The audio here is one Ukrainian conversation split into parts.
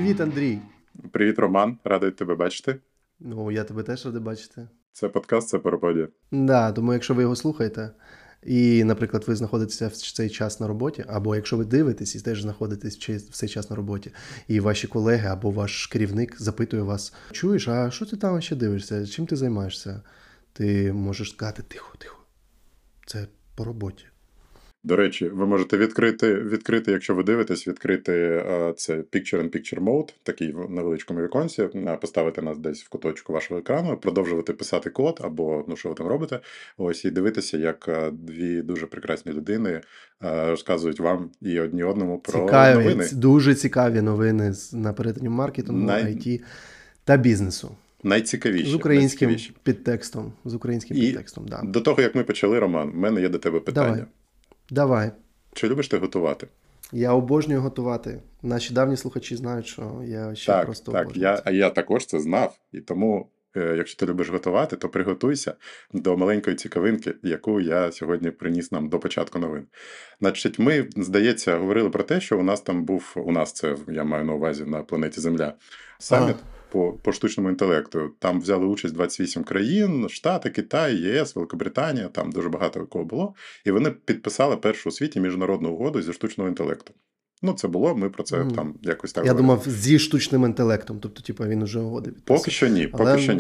Привіт, Андрій. Привіт, Роман. Радий тебе бачити. Ну, я тебе теж радий бачити. Це подкаст, це Пароподія. Да, тому якщо ви його слухаєте, і, наприклад, ви знаходитеся в цей час на роботі, або якщо ви дивитесь і теж знаходитесь в цей час на роботі, і ваші колеги або ваш керівник запитує вас: чуєш, а що ти там ще дивишся? Чим ти займаєшся? Ти можеш сказати: тихо, це по роботі. До речі, ви можете відкрити, якщо ви дивитесь, відкрити це Picture-in-Picture Mode, такий в невеличкому віконці, поставити нас десь в куточку вашого екрану, продовжувати писати код або що ви там робите, ось, і дивитися, як дві дуже прекрасні людини розказують вам і одні одному про новини. Дуже цікаві новини на перетині маркетингу, IT та бізнесу. Найцікавіші. З українським підтекстом. Да. До того, як ми почали, Роман, в мене є до тебе питання. Давай. Чи любиш ти готувати? Я обожнюю готувати. Наші давні слухачі знають, що я ще просто обожнюю. Я також це знав. І тому, якщо ти любиш готувати, то приготуйся до маленької цікавинки, яку я сьогодні приніс нам до початку новин. Значить, ми, здається, говорили про те, що у нас там був, це я маю на увазі на планеті Земля, саміт по штучному інтелекту. Там взяли участь 28 країн, Штати, Китай, ЄС, Великобританія, там дуже багато кого було. І вони підписали першу у світі міжнародну угоду зі штучного інтелекту. Це було, ми про це там якось так говорили. Я думав, зі штучним інтелектом, тобто, він уже угоди підписав. Поки що ні.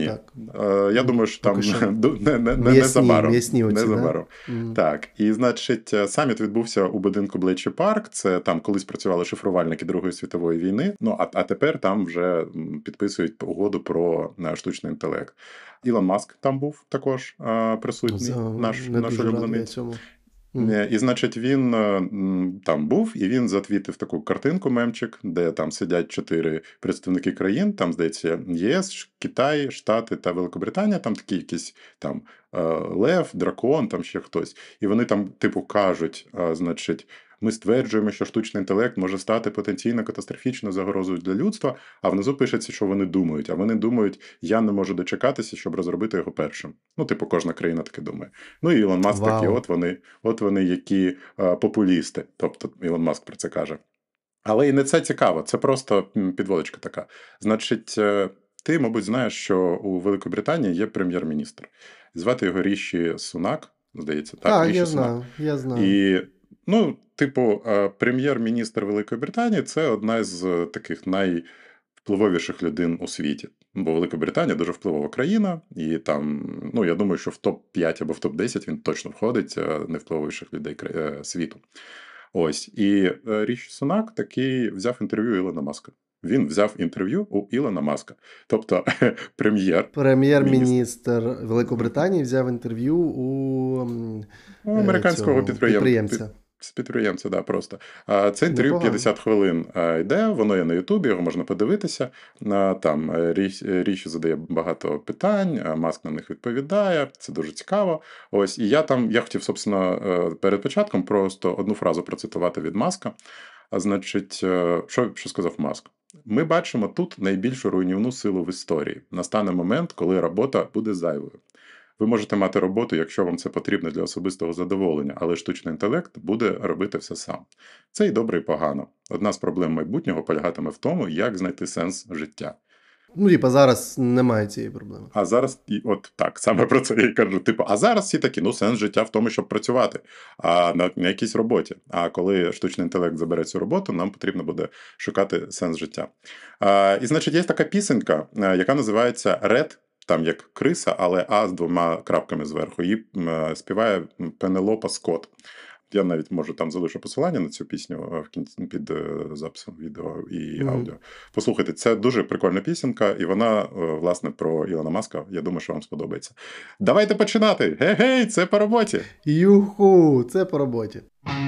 Я думаю, що там незабаром. Так, і, значить, саміт відбувся у будинку Блетчі Парк, це там колись працювали шифрувальники Другої світової війни, а тепер там вже підписують угоду про штучний інтелект. Ілон Маск там був також присутній, наш улюблений. І, значить, він там був, і він затвітив таку картинку, мемчик, де там сидять 4 представники країн, там, здається, ЄС, Китай, Штати та Великобританія, там такі якісь там лев, дракон, там ще хтось. І вони там, кажуть, значить, ми стверджуємо, що штучний інтелект може стати потенційно катастрофічною загрозою для людства, а внизу пишеться, що вони думають. А вони думають, я не можу дочекатися, щоб розробити його першим. Кожна країна таке думає. І Ілон Маск такий, от вони які популісти. Тобто Ілон Маск про це каже. Але і не це цікаво, це просто підводочка така. Значить, ти, мабуть, знаєш, що у Великобританії є прем'єр-міністр. Звати його Ріші Сунак, здається. Так, я знаю. І прем'єр-міністр Великої Британії – це одна з таких найвпливовіших людей у світі. Бо Велика Британія дуже впливова країна, і там, я думаю, що в топ-5 або в топ-10 він точно входить найвпливовіших людей світу. Ось. І Ріші Сунак такий взяв інтерв'ю Ілона Маска. Він взяв інтерв'ю у Ілона Маска. Тобто прем'єр-міністр Великобританії взяв інтерв'ю у американського підприємця. З підприємця, да, просто. Це інтерв'ю 50 хвилин йде, воно є на Ютубі, його можна подивитися. Там Ріші задає багато питань, Маск на них відповідає, це дуже цікаво. Ось, і я хотів, собственно, перед початком просто одну фразу процитувати від Маска. Значить, що сказав Маск? Ми бачимо тут найбільшу руйнівну силу в історії. Настане момент, коли робота буде зайвою. Ви можете мати роботу, якщо вам це потрібно для особистого задоволення, але штучний інтелект буде робити все сам. Це і добре, і погано. Одна з проблем майбутнього полягатиме в тому, як знайти сенс життя. Зараз немає цієї проблеми. А зараз, саме про це я й кажу. А зараз всі такі, сенс життя в тому, щоб працювати, а на якійсь роботі. А коли штучний інтелект забере цю роботу, нам потрібно буде шукати сенс життя. І, значить, є така пісенька, яка називається «Red», там як криса, але А з 2 крапками зверху. Її співає Пенелопа Скотт. Я навіть, там залишу посилання на цю пісню в кінці під записом відео і аудіо. Послухайте, це дуже прикольна пісенька, і вона, власне, про Ілона Маска. Я думаю, що вам сподобається. Давайте починати! Гей-гей, це по роботі! Юху, це по роботі.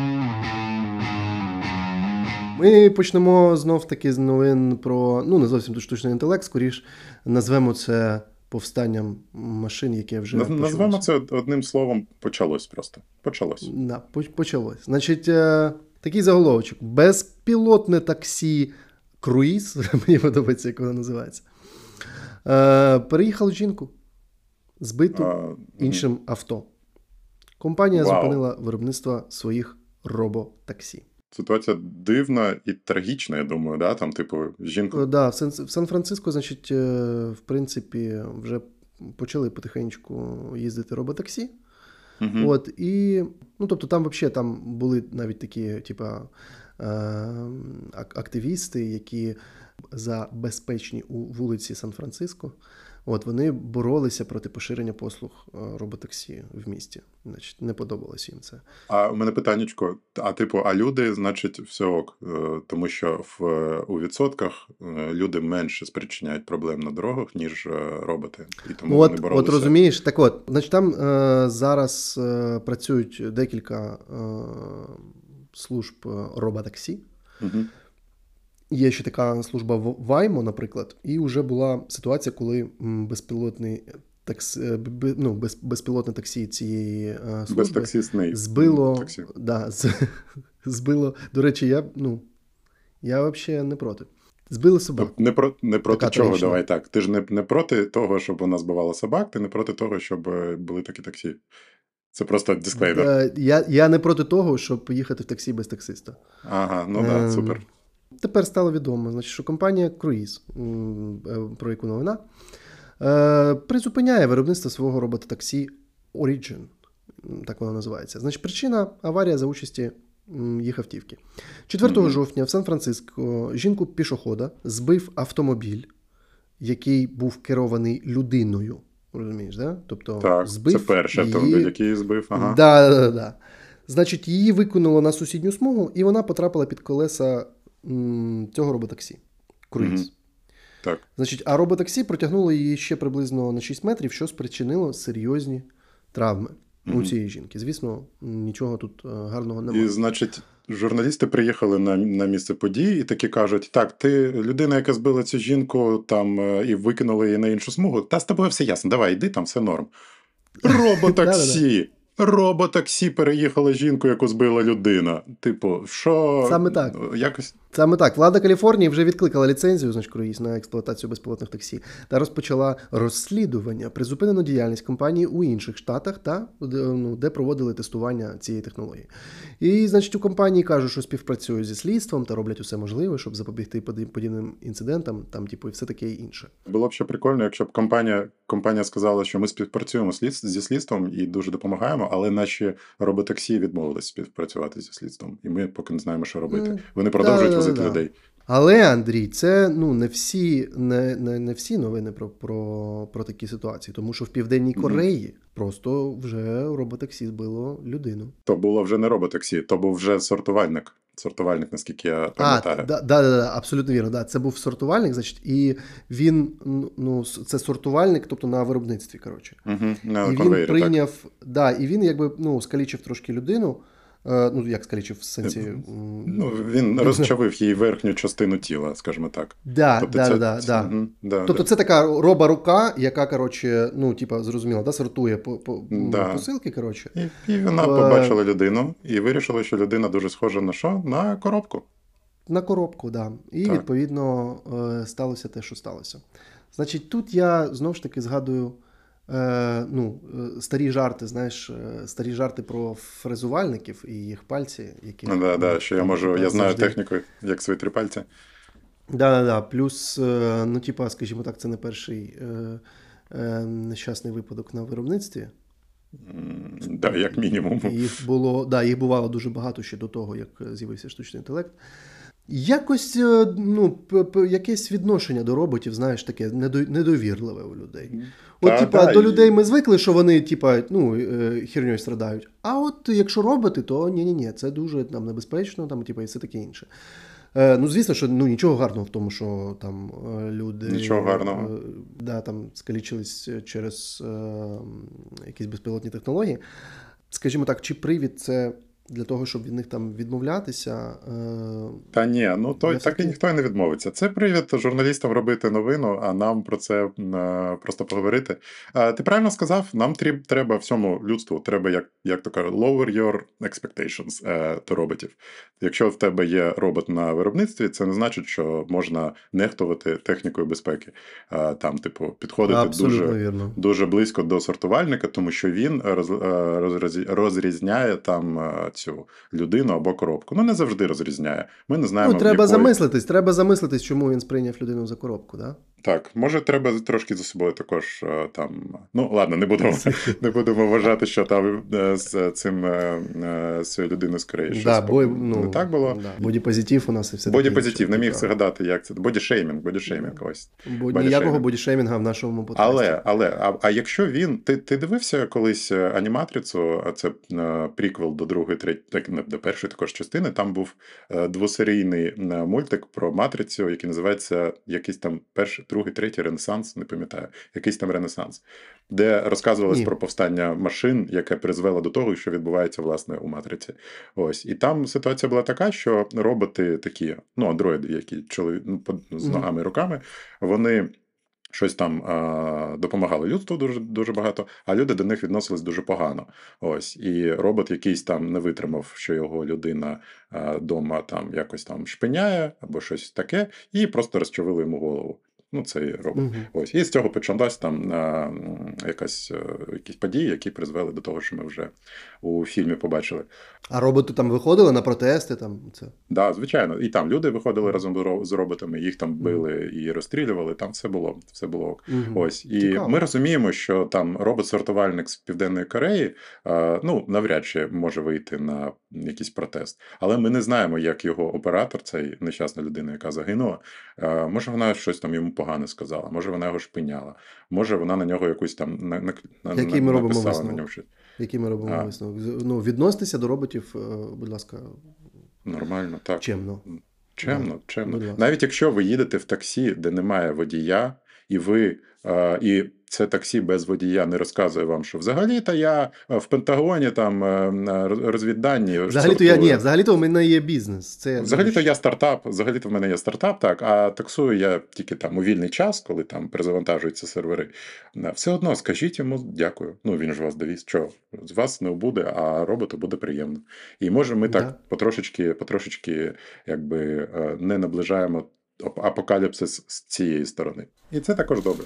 Ми почнемо знов-таки з новин про, не зовсім штучний інтелект, скоріш назвемо це повстанням машин, яке вже почалося. Назвемо це одним словом «почалось» просто. Почалось. Да, почалось. Значить, такий заголовочок. Безпілотне таксі круїз, мені подобається, як воно називається, переїхало жінку, збиту іншим авто. Компанія зупинила виробництво своїх роботаксі. Ситуація дивна і трагічна, я думаю, да? Там, типу, жінку. Да, в Сан-Франциско, значить, в принципі, вже почали потихеньку їздити роботаксі. Угу. От, і, ну, тобто там взагалі там були навіть такі, типа, активісти, які за безпечні вулиці Сан-Франциско, от, вони боролися проти поширення послуг роботаксі в місті. Значить, не подобалось їм це. А у мене питаннячко, а люди, значить, все ок, тому що у відсотках люди менше спричиняють проблем на дорогах, ніж роботи. І тому вони боролися. От розумієш, так от, значить, там зараз працюють декілька служб роботаксі. Угу. Є ще така служба Waymo, наприклад, і вже була ситуація, коли безпілотне таксі цієї служби Безтаксісний збило, таксі. Да, збило, до речі, я взагалі не проти. Збили собак. Не проти така чого, трагічна. давай так. Ти ж не проти того, щоб вона збивала собак, ти не проти того, щоб були такі таксі. Це просто дисклеймер. Я не проти того, щоб поїхати в таксі без таксиста. Ага, ну так, супер. Тепер стало відомо, значить, що компанія Cruise, про яку новина, призупиняє виробництво свого робототаксі Origin, так воно називається. Значить, причина – аварія за участі їх автівки. 4 жовтня в Сан-Франциско жінку-пішохода збив автомобіль, який був керований людиною. Розумієш, да? Тобто, так, збив це перший автомобіль, який збив. Ага. Да. Значить, її викинуло на сусідню смугу, і вона потрапила під колеса цього роботаксі. Круїз. Так. Значить, а роботаксі протягнуло її ще приблизно на 6 метрів, що спричинило серйозні травми у цієї жінки. Звісно, нічого тут гарного немає. І, значить, журналісти приїхали на місце події і такі кажуть, так, ти людина, яка збила цю жінку там і викинула її на іншу смугу, та з тобою все ясно, давай, йди, там все норм. Роботаксі! Роботаксі переїхала жінку, яку збила людина. Типу, що... Саме так. Якось... Саме так. Влада Каліфорнії вже відкликала ліцензію, значить, Круїз на експлуатацію безпілотних таксі та розпочала розслідування, призупинену діяльність компанії у інших штатах, де проводили тестування цієї технології. І, значить, у компанії кажуть, що співпрацюють зі слідством та роблять усе можливе, щоб запобігти подібним інцидентам, там, типу, і все таке інше. Було б ще прикольно, якщо б компанія сказала, що ми співпрацюємо зі слідством і дуже допомагаємо, але наші роботаксі відмовились співпрацювати зі слідством. І ми поки не знаємо, що робити. Вони продовжують возити людей. Але, Андрій, це не всі новини про такі ситуації, тому що в Південній Кореї просто вже роботаксі збило людину. То було вже не роботаксі, то був вже сортувальник. Сортувальник, наскільки я пам'ятаю. Да, абсолютно вірно. Да. Це був сортувальник, значить, і він, це сортувальник, тобто на виробництві, коротше. На і конвейері, він прийняв, і він якби, скалічив трошки людину. Як скалічив в сенсі? Він розчавив її верхню частину тіла, скажімо так. Тобто це така рука, яка, коротше, зрозуміло, сортує посилки, коротше. І вона побачила людину і вирішила, що людина дуже схожа на що? На коробку. На коробку, так. І, відповідно, сталося те, що сталося. Значить, тут я, знову ж таки, згадую старі жарти, знаєш, старі жарти про фрезувальників і їх пальці, які... що я знаю техніку, як свої 3 пальці. Плюс, скажімо так, це не перший нещасний випадок на виробництві. Як мінімум. Їх бувало дуже багато ще до того, як з'явився штучний інтелект. Якось, якесь відношення до роботів, знаєш, таке недовірливе у людей. До людей ми звикли, що вони, херньою страдають. А от якщо роботи, то ні, це дуже небезпечно, і все таке інше. Звісно, що нічого гарного в тому, що там люди... Нічого гарного. Скалічились через якісь безпілотні технології. Скажімо так, чи привід це... для того, щоб від них там відмовлятися. Та ні, так і ніхто не відмовиться. Це привід журналістам робити новину, а нам про це просто поговорити. Ти правильно сказав, нам треба всьому людству, треба, як то кажуть, lower your expectations до роботів. Якщо в тебе є робот на виробництві, це не значить, що можна нехтувати технікою безпеки. Підходити дуже близько до сортувальника, тому що він розрізняє там цю людину або коробку. Ну, не завжди розрізняє. Ми не Ну, знаємо, треба якої... треба замислитись, чому він сприйняв людину за коробку, да? Так, може, треба трошки за собою також там. Ну, ладно, не будемо вважати, що там з цим з цією людиною скоріше щось Да, не так було. да. Бодіпозитив у нас і все Бодіпозитив, не міг згадати, як це. Бодішеймінг, ось. Ніякого бодішеймінга в нашому подкасті. А якщо він. Ти дивився колись аніматрицю, а це приквел до другої, третьої, до першої також частини, там був двосерійний мультик про матрицю, який називається якийсь там перший, другий, третій Ренесанс, не пам'ятаю, якийсь там Ренесанс, де розказувалось про повстання машин, яке призвело до того, що відбувається, власне, у матриці. Ось. І там ситуація була така, що роботи такі, ну, андроїди, які з ногами і руками, вони щось там допомагали людству дуже, дуже багато, а люди до них відносились дуже погано. Ось. І робот якийсь там не витримав, що його людина дома там якось там шпиняє або щось таке, і просто розчавили йому голову. Ну, цей робот. Ось. І з цього почалась там якісь події, які призвели до того, що ми вже у фільмі побачили. А роботи там виходили на протести? Там це? Да, звичайно. І там люди виходили разом з роботами, їх там били і розстрілювали, там все було. Ось. І цікаво. Ми розуміємо, що там робот-сортувальник з Південної Кореї, ну, навряд чи може вийти на якийсь протест. Але ми не знаємо, як його оператор, цей нещасна людина, яка загинула, може вона щось там йому погано сказала, може вона його шпиняла, може вона на нього якусь там написала на нього щось. Який ми робимо висновок? Ну, відноситися до роботів, будь ласка. Нормально, так. Чемно. Чемно. Навіть якщо ви їдете в таксі, де немає водія, і це таксі без водія не розказує вам, що взагалі-то я в Пентагоні там розвіддані. Взагалі-то у мене є бізнес. Взагалі-то я стартап, взагалі-то в мене є стартап, так, а таксую я тільки там у вільний час, коли там перезавантажуються сервери. Все одно скажіть йому дякую. Ну, він ж вас довіз. Що? З вас не буде, а роботу буде приємно. І може ми так потрошечки якби не наближаємо апокаліпсис з цієї сторони. І це також добре.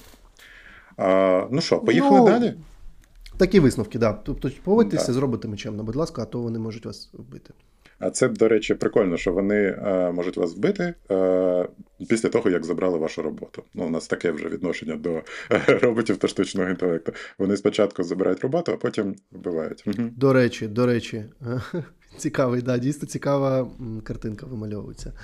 Ну що, поїхали далі? Такі висновки, так. Да. Тобто поводьтеся з роботами чемно, будь ласка, а то вони можуть вас вбити. А це, до речі, прикольно, що вони можуть вас вбити після того, як забрали вашу роботу. Ну, у нас таке вже відношення до роботів та штучного інтелекту. Вони спочатку забирають роботу, а потім вбивають. До речі. Цікавий, да, дійсно цікава картинка вимальовується.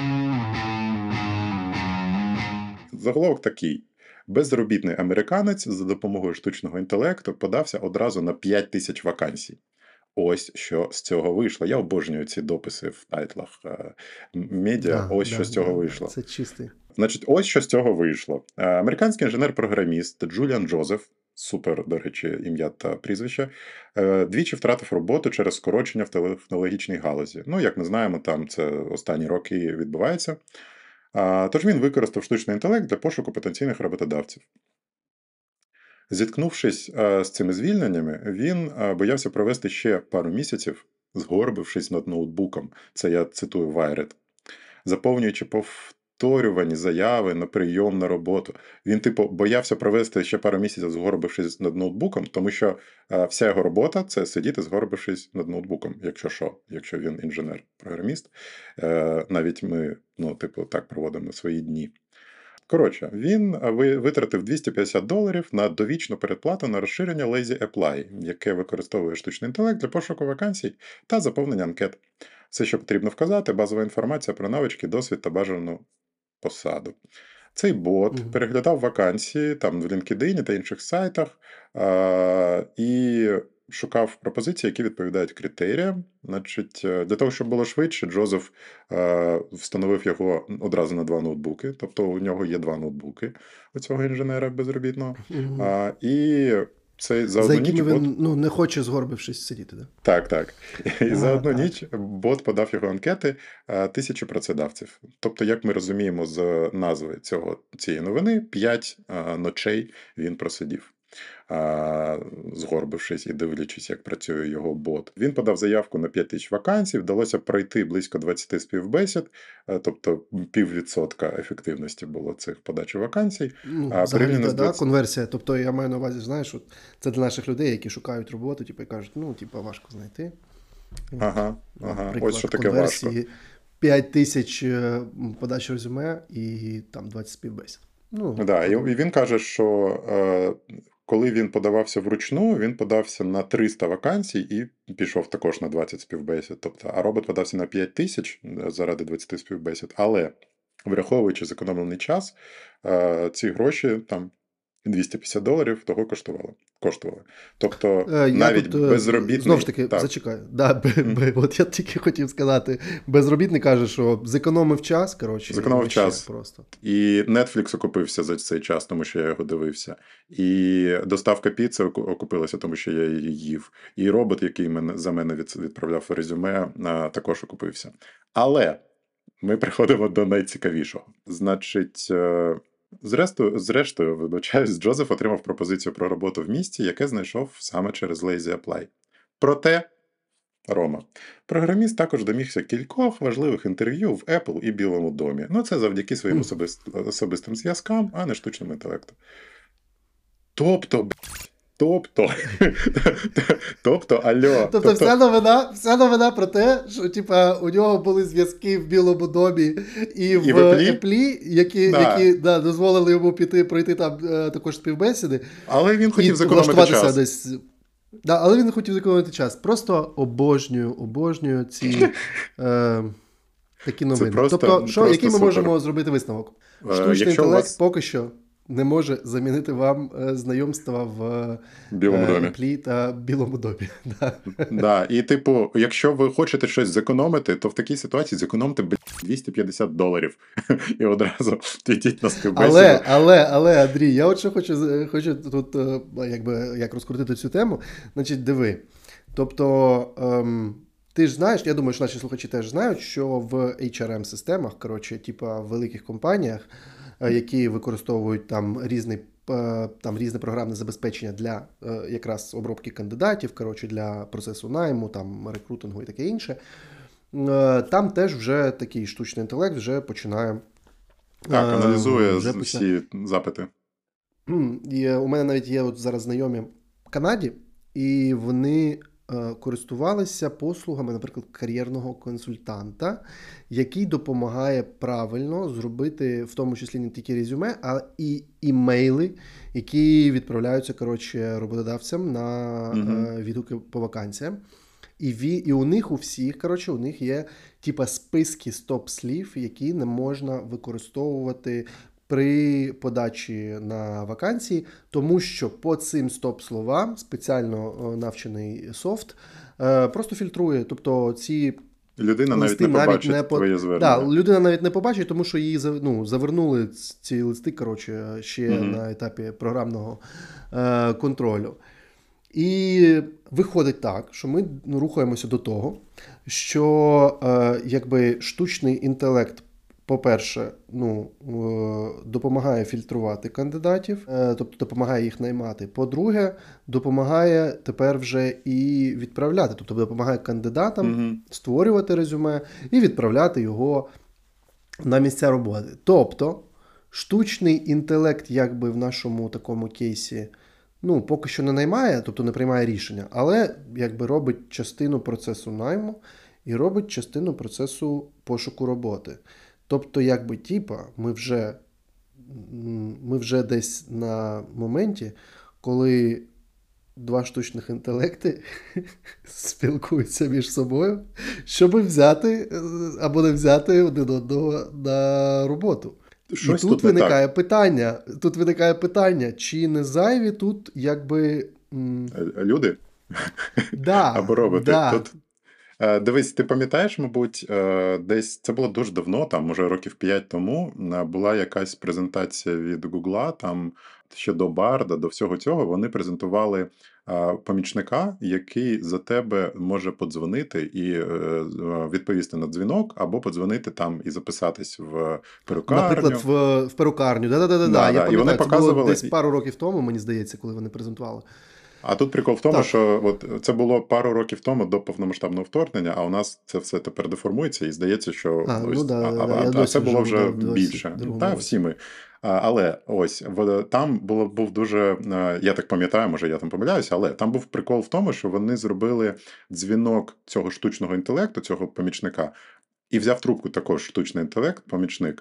Заголовок такий. Безробітний американець за допомогою штучного інтелекту подався одразу на 5 тисяч вакансій. Ось що з цього вийшло. Я обожнюю ці дописи в тайтлах медіа. Що з цього вийшло. Це чистий. Значить, ось що з цього вийшло. Американський інженер-програміст Джуліан Джозеф, супер, до речі, ім'я та прізвище, двічі втратив роботу через скорочення в технологічній галузі. Ну, як ми знаємо, там це останні роки відбувається. Тож він використав штучний інтелект для пошуку потенційних роботодавців. Зіткнувшись з цими звільненнями, він боявся провести ще пару місяців, згорбившись над ноутбуком. Це я цитую Wired. Заповнюючи повторювані заяви на прийом на роботу. Він, боявся провести ще пару місяців, згорбившись над ноутбуком, тому що вся його робота – це сидіти, згорбившись над ноутбуком, якщо він інженер-програміст. Навіть ми, так проводимо свої дні. Коротше, він витратив $250 на довічну передплату на розширення Lazy Apply, яке використовує штучний інтелект для пошуку вакансій та заповнення анкет. Все, що потрібно вказати, базова інформація про навички, досвід та бажану посаду. Цей бот переглядав вакансії там в LinkedIn та інших сайтах і шукав пропозиції, які відповідають критеріям. Значить, для того, щоб було швидше, Джозеф встановив його одразу на 2 ноутбуки. Тобто у нього є 2 ноутбуки у цього інженера безробітного. І це за одну ніч він не хоче згорбившись сидіти, так? Так. І за одну ніч бот подав його анкети 1000 працедавців. Тобто, як ми розуміємо з назви цієї новини, 5 ночей він просидів, згорбившись і дивлячись, як працює його бот. Він подав заявку на 5000 вакансій, вдалося пройти близько 20 співбесід, тобто 0,5% ефективності було цих подачі вакансій. Взагалі, конверсія. Тобто, я маю на увазі, знаєш, це для наших людей, які шукають роботу, і кажуть, важко знайти. Ага, ага. Ось що Наприклад, таке важко. конверсії 5 тисяч подач резюме і там 20 співбесід. Ну, Да, і подумай. він каже, що коли він подавався вручну, він подався на 300 вакансій і пішов також на 20 співбесід. Тобто, а робот подався на 5 тисяч заради 20 співбесід. Але враховуючи зекономлений час, ці гроші там $250 того коштували. Тобто, Я навіть тут знову ж безробітний. таки Так. зачекаю. Да, М. от я тільки хотів сказати, безробітний каже, що зекономив час, коротше, і Зекономив вообще час. просто. І Netflix окупився за цей час, тому що я його дивився. І доставка піци окупилася, тому що я її їв. І робот, який за мене відправляв резюме, також окупився. Але ми приходимо до найцікавішого. Значить, зрештою, вибачаюсь, Джозеф отримав пропозицію про роботу в місті, яке знайшов саме через Lazy Apply. Проте, Рома, програміст також домігся кількох важливих інтерв'ю в Apple і Білому домі. Ну, це завдяки своїм особистим зв'язкам, а не штучному інтелекту. Тобто, алло. Тобто вся новина про те, що типа у нього були зв'язки в Білому домі і в Apple, які дозволили йому пройти там також співбесіди. Але він хотів зекономити час. Десь. Да, але він хотів зекономити час. Просто обожнюю ці такі новини. Тобто, який ми можемо зробити висновок? Штучний інтелект поки що не може замінити вам знайомства в Білому домі. Apple та Білому домі. Да. І, типу, якщо ви хочете щось зекономити, то в такій ситуації зекономте $250 і одразу підіть на співбесіду. Але, Андрій, я от що хочу тут як розкрутити цю тему. Значить, диви. Тобто, ти ж знаєш, я думаю, що наші слухачі теж знають, що в HRM-системах, коротше, типа в великих компаніях, які використовують там різне програмне забезпечення для якраз обробки кандидатів, коротше, для процесу найму, там рекрутингу і таке інше, там теж вже такий штучний інтелект вже починає... Так, аналізує всі запити. І у мене навіть є от зараз знайомі в Канаді, і вони користувалися послугами, наприклад, кар'єрного консультанта, який допомагає правильно зробити, в тому числі не тільки резюме, а і імейли, які відправляються, роботодавцям на відгуки по вакансіям. І у них у всіх, у них є списки стоп-слів, які не можна використовувати при подачі на вакансії, тому що по цим стоп-словам спеціально навчений софт просто фільтрує. Тобто ці людина навіть не побачить твоє звернення. Да, людина навіть не побачить, тому що її завернули ці листи ще на етапі програмного контролю. І виходить так, що ми рухаємося до того, що штучний інтелект, по-перше, допомагає фільтрувати кандидатів, тобто допомагає їх наймати. По-друге, допомагає тепер вже і відправляти, тобто допомагає кандидатам створювати резюме і відправляти його на місця роботи. Тобто, штучний інтелект в нашому такому кейсі поки що не наймає, тобто не приймає рішення, але робить частину процесу найму і робить частину процесу пошуку роботи. Тобто, ми вже десь на моменті, коли два штучних інтелекти спілкуються між собою, щоб взяти або не взяти один одного на роботу. Щось і тут виникає питання, чи не зайві тут люди? Да, або роботи. Да. Тут... Дивись, ти пам'ятаєш, мабуть, десь це було дуже давно, там, може, років 5 тому, була якась презентація від Гугла, там ще до Барда, до всього цього, вони презентували помічника, який за тебе може подзвонити і відповісти на дзвінок, або подзвонити там і записатись в перукарню. Наприклад, в перукарню. Да. Я пам'ятаю, і вони це було десь пару років тому, мені здається, коли вони презентували. А тут прикол в тому, Так. що от це було пару років тому до повномасштабного вторгнення, а у нас це все тепер деформується і здається, що Ну да. Я це досі було живу, вже досі в більше. другому Та році. всі ми. Але ось там був дуже, я так пам'ятаю, може я там помиляюся, але там був прикол в тому, що вони зробили дзвінок цього штучного інтелекту, цього помічника, і взяв трубку також штучний інтелект, помічник.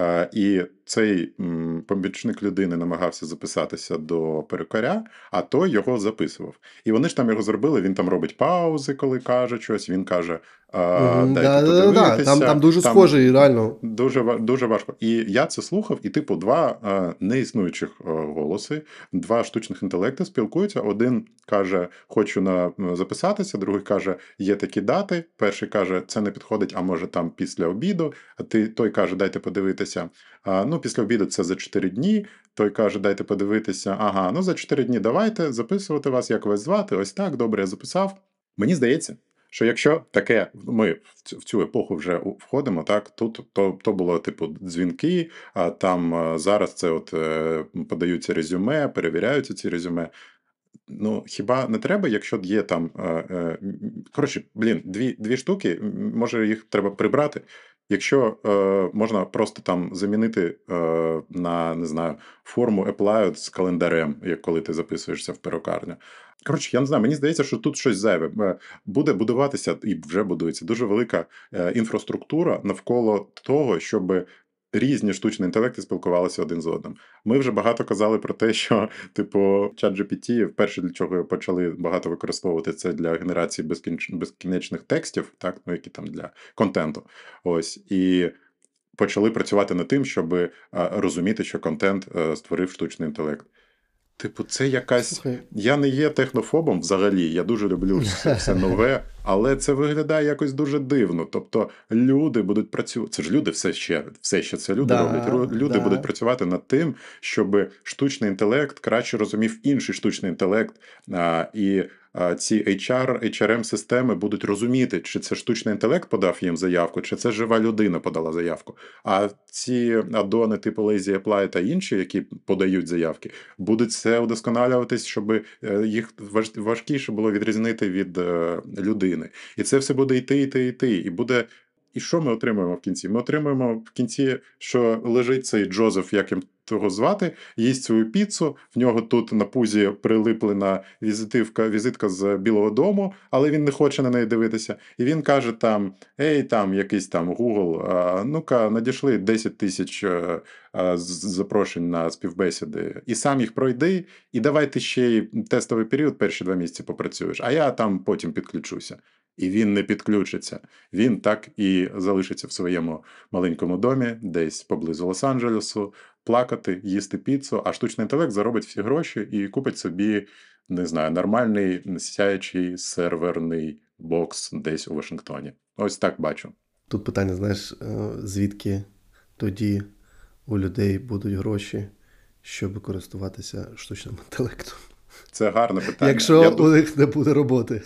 І цей помічник людини намагався записатися до перукаря, а той його записував. І вони ж там його зробили, він там робить паузи, коли каже щось, він каже, дайте подивитися. Там дуже схожий, реально. Дуже важко. І я це слухав, і типу два неіснуючих голоси, два штучних інтелекти спілкуються. Один каже, хочу записатися, другий каже, є такі дати. Перший каже, це не підходить, а може там після обіду. А той каже, дайте подивитися. Після обіду це за 4 дні. Той каже, дайте подивитися. За 4 дні давайте записувати вас, як вас звати. Ось так, добре, я записав. Мені здається, що якщо таке, ми в цю епоху вже входимо, так, тут то було типу дзвінки, а там зараз це подаються резюме, перевіряються ці резюме. Хіба не треба, якщо є там. Коротше, дві штуки, може їх треба прибрати. Якщо можна просто там замінити на, не знаю, форму apply з календарем, як коли ти записуєшся в перукарню. Коротше, я не знаю, мені здається, що тут щось зайве. Буде будуватися, і вже будується, дуже велика інфраструктура навколо того, щоб різні штучні інтелекти спілкувалися один з одним. Ми вже багато казали про те, що, ChatGPT, вперше для чого почали багато використовувати це для генерації безкінечних текстів, так, які там для контенту. Ось, і почали працювати над тим, щоб розуміти, що контент створив штучний інтелект. Це якась. Слухай. Я не є технофобом взагалі, я дуже люблю все нове, але це виглядає якось дуже дивно. Тобто люди будуть працювати. Це ж люди все ще це люди роблять. Люди будуть працювати над тим, щоб штучний інтелект краще розумів інший штучний інтелект. І ці HRM-системи будуть розуміти, чи це штучний інтелект подав їм заявку, чи це жива людина подала заявку. А ці аддони типу Lazy Apply та інші, які подають заявки, будуть це удосконалюватись, щоб їх важкіше було відрізнити від людини. І це все буде йти. І буде. І що ми отримуємо в кінці? Ми отримуємо в кінці, що лежить цей Джозеф, як їм того звати, їсть свою піцу, в нього тут на пузі прилиплена візитка з Білого дому, але він не хоче на неї дивитися. І він каже там, якийсь там Google, ну-ка, надійшли 10 тисяч запрошень на співбесіди, і сам їх пройди, і давай ти ще й тестовий період перші 2 місяці попрацюєш, а я там потім підключуся. І він не підключиться. Він так і залишиться в своєму маленькому домі, десь поблизу Лос-Анджелесу, плакати, їсти піцу, а штучний інтелект заробить всі гроші і купить собі, не знаю, нормальний сяючий серверний бокс десь у Вашингтоні. Ось так бачу. Тут питання, знаєш, звідки тоді у людей будуть гроші, щоб користуватися штучним інтелектом? Це гарне питання. Якщо у них не буде роботи.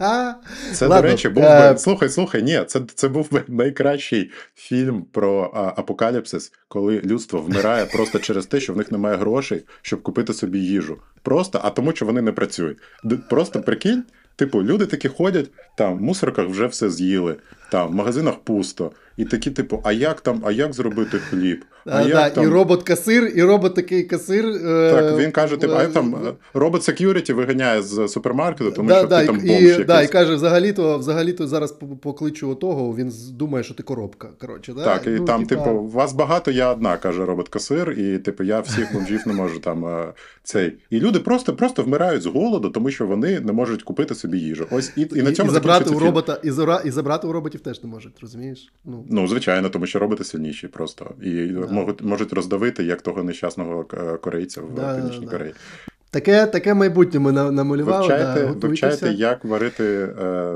Це, ладно, до речі, був би... Слухай, ні, це був би найкращий фільм про апокаліпсис, коли людство вмирає просто через те, що в них немає грошей, щоб купити собі їжу. Просто, а тому, що вони не працюють. Просто прикинь, люди такі ходять, там в мусорках вже все з'їли, там в магазинах пусто. І такі, а як зробити хліб? І робот-касир, і робот такий касир. Так, він каже, робот-сек'юріті виганяє з супермаркету, тому що ти там бомж якийсь. І каже, взагалі-то зараз покличу отого, він думає, що ти коробка. Коротше, да? Так, і там, вас багато, я одна, каже робот-касир, і, я всіх бомжів не можу там цей. І люди просто вмирають з голоду, тому що вони не можуть купити собі їжу. Ось, і на цьому забрати у робота, і забрати у роботів теж не можуть, розумієш? Звичайно, тому що роботи сильніші просто. І можуть роздавити, як того нещасного корейця в Північній Кореї. Таке майбутнє ми намалювали. Вивчайте, як варити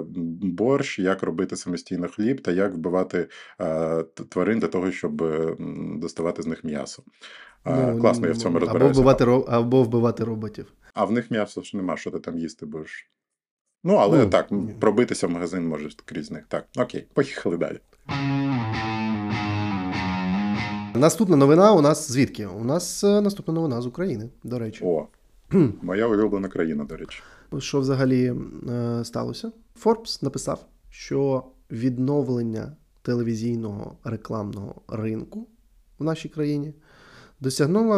борщ, як робити самостійно хліб та як вбивати тварин для того, щоб доставати з них м'ясо. Класно, я в цьому розбираюся. Або вбивати роботів. А в них м'ясо ж нема, що ти там їсти будеш. Але так, пробитися в магазин можеш крізь них. Так, окей, поїхали далі. Наступна новина у нас звідки? У нас наступна новина з України, до речі. Моя улюблена країна, до речі. Що взагалі сталося? Forbes написав, що відновлення телевізійного рекламного ринку в нашій країні досягнуло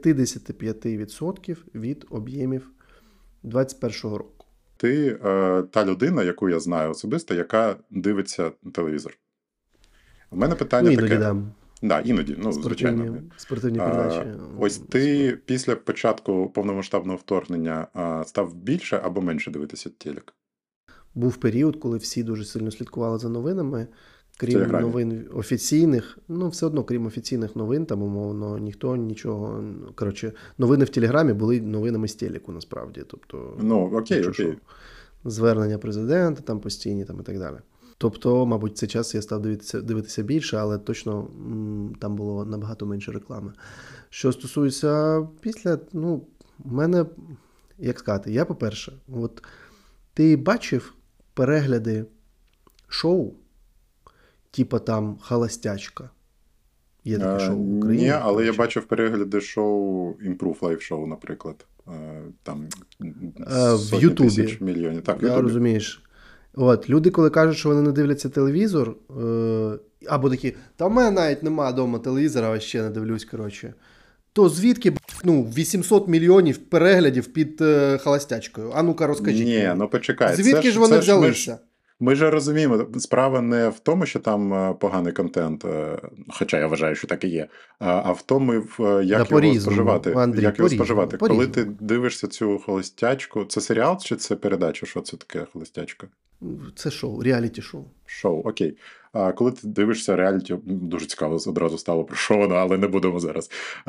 55% від об'ємів 2021 року. Ти та людина, яку я знаю особисто, яка дивиться телевізор. У мене питання Іноді, таке. да. Да, іноді, звичайно. Спортивні передачі. Ось ти після початку повномасштабного вторгнення став більше або менше дивитися телек? Був період, коли всі дуже сильно слідкували за новинами. Крім Телеграмі. новин офіційних, все одно, крім офіційних новин, там, умовно, ніхто нічого... Коротше, новини в Телеграмі були новинами з телеку, насправді. Тобто, окей. Звернення президента там постійні там, і так далі. Тобто, мабуть, цей час я став дивитися більше, але точно там було набагато менше реклами. Що стосується після, в мене, як сказати, я, по-перше, от ти бачив перегляди шоу, типа там «Холостячка»? Є таке шоу в Україні? Ні, але я бачив перегляди шоу Improve Life Show, наприклад. Там в Ютубі. Тисяч мільйонів. Так, в Я Ютубі. Розумієш. От, люди, коли кажуть, що вони не дивляться телевізор, або такі, та в мене навіть нема вдома телевізора, а ще не дивлюсь, коротше. То звідки, 800 мільйонів переглядів під «Холостячкою»? А ну-ка, розкажіть. Ні, почекай. Звідки ж вони взялися? Ми ж розуміємо, справа не в тому, що там поганий контент, хоча я вважаю, що так і є, а в тому, як його споживати. Андрій, по-різному. Коли ти дивишся цю «Холостячку», це серіал чи це передача? Що це таке «Холостячка»? Це шоу, реаліті-шоу. Шоу, окей. А коли ти дивишся реаліті, дуже цікаво одразу стало про що воно, але не будемо зараз.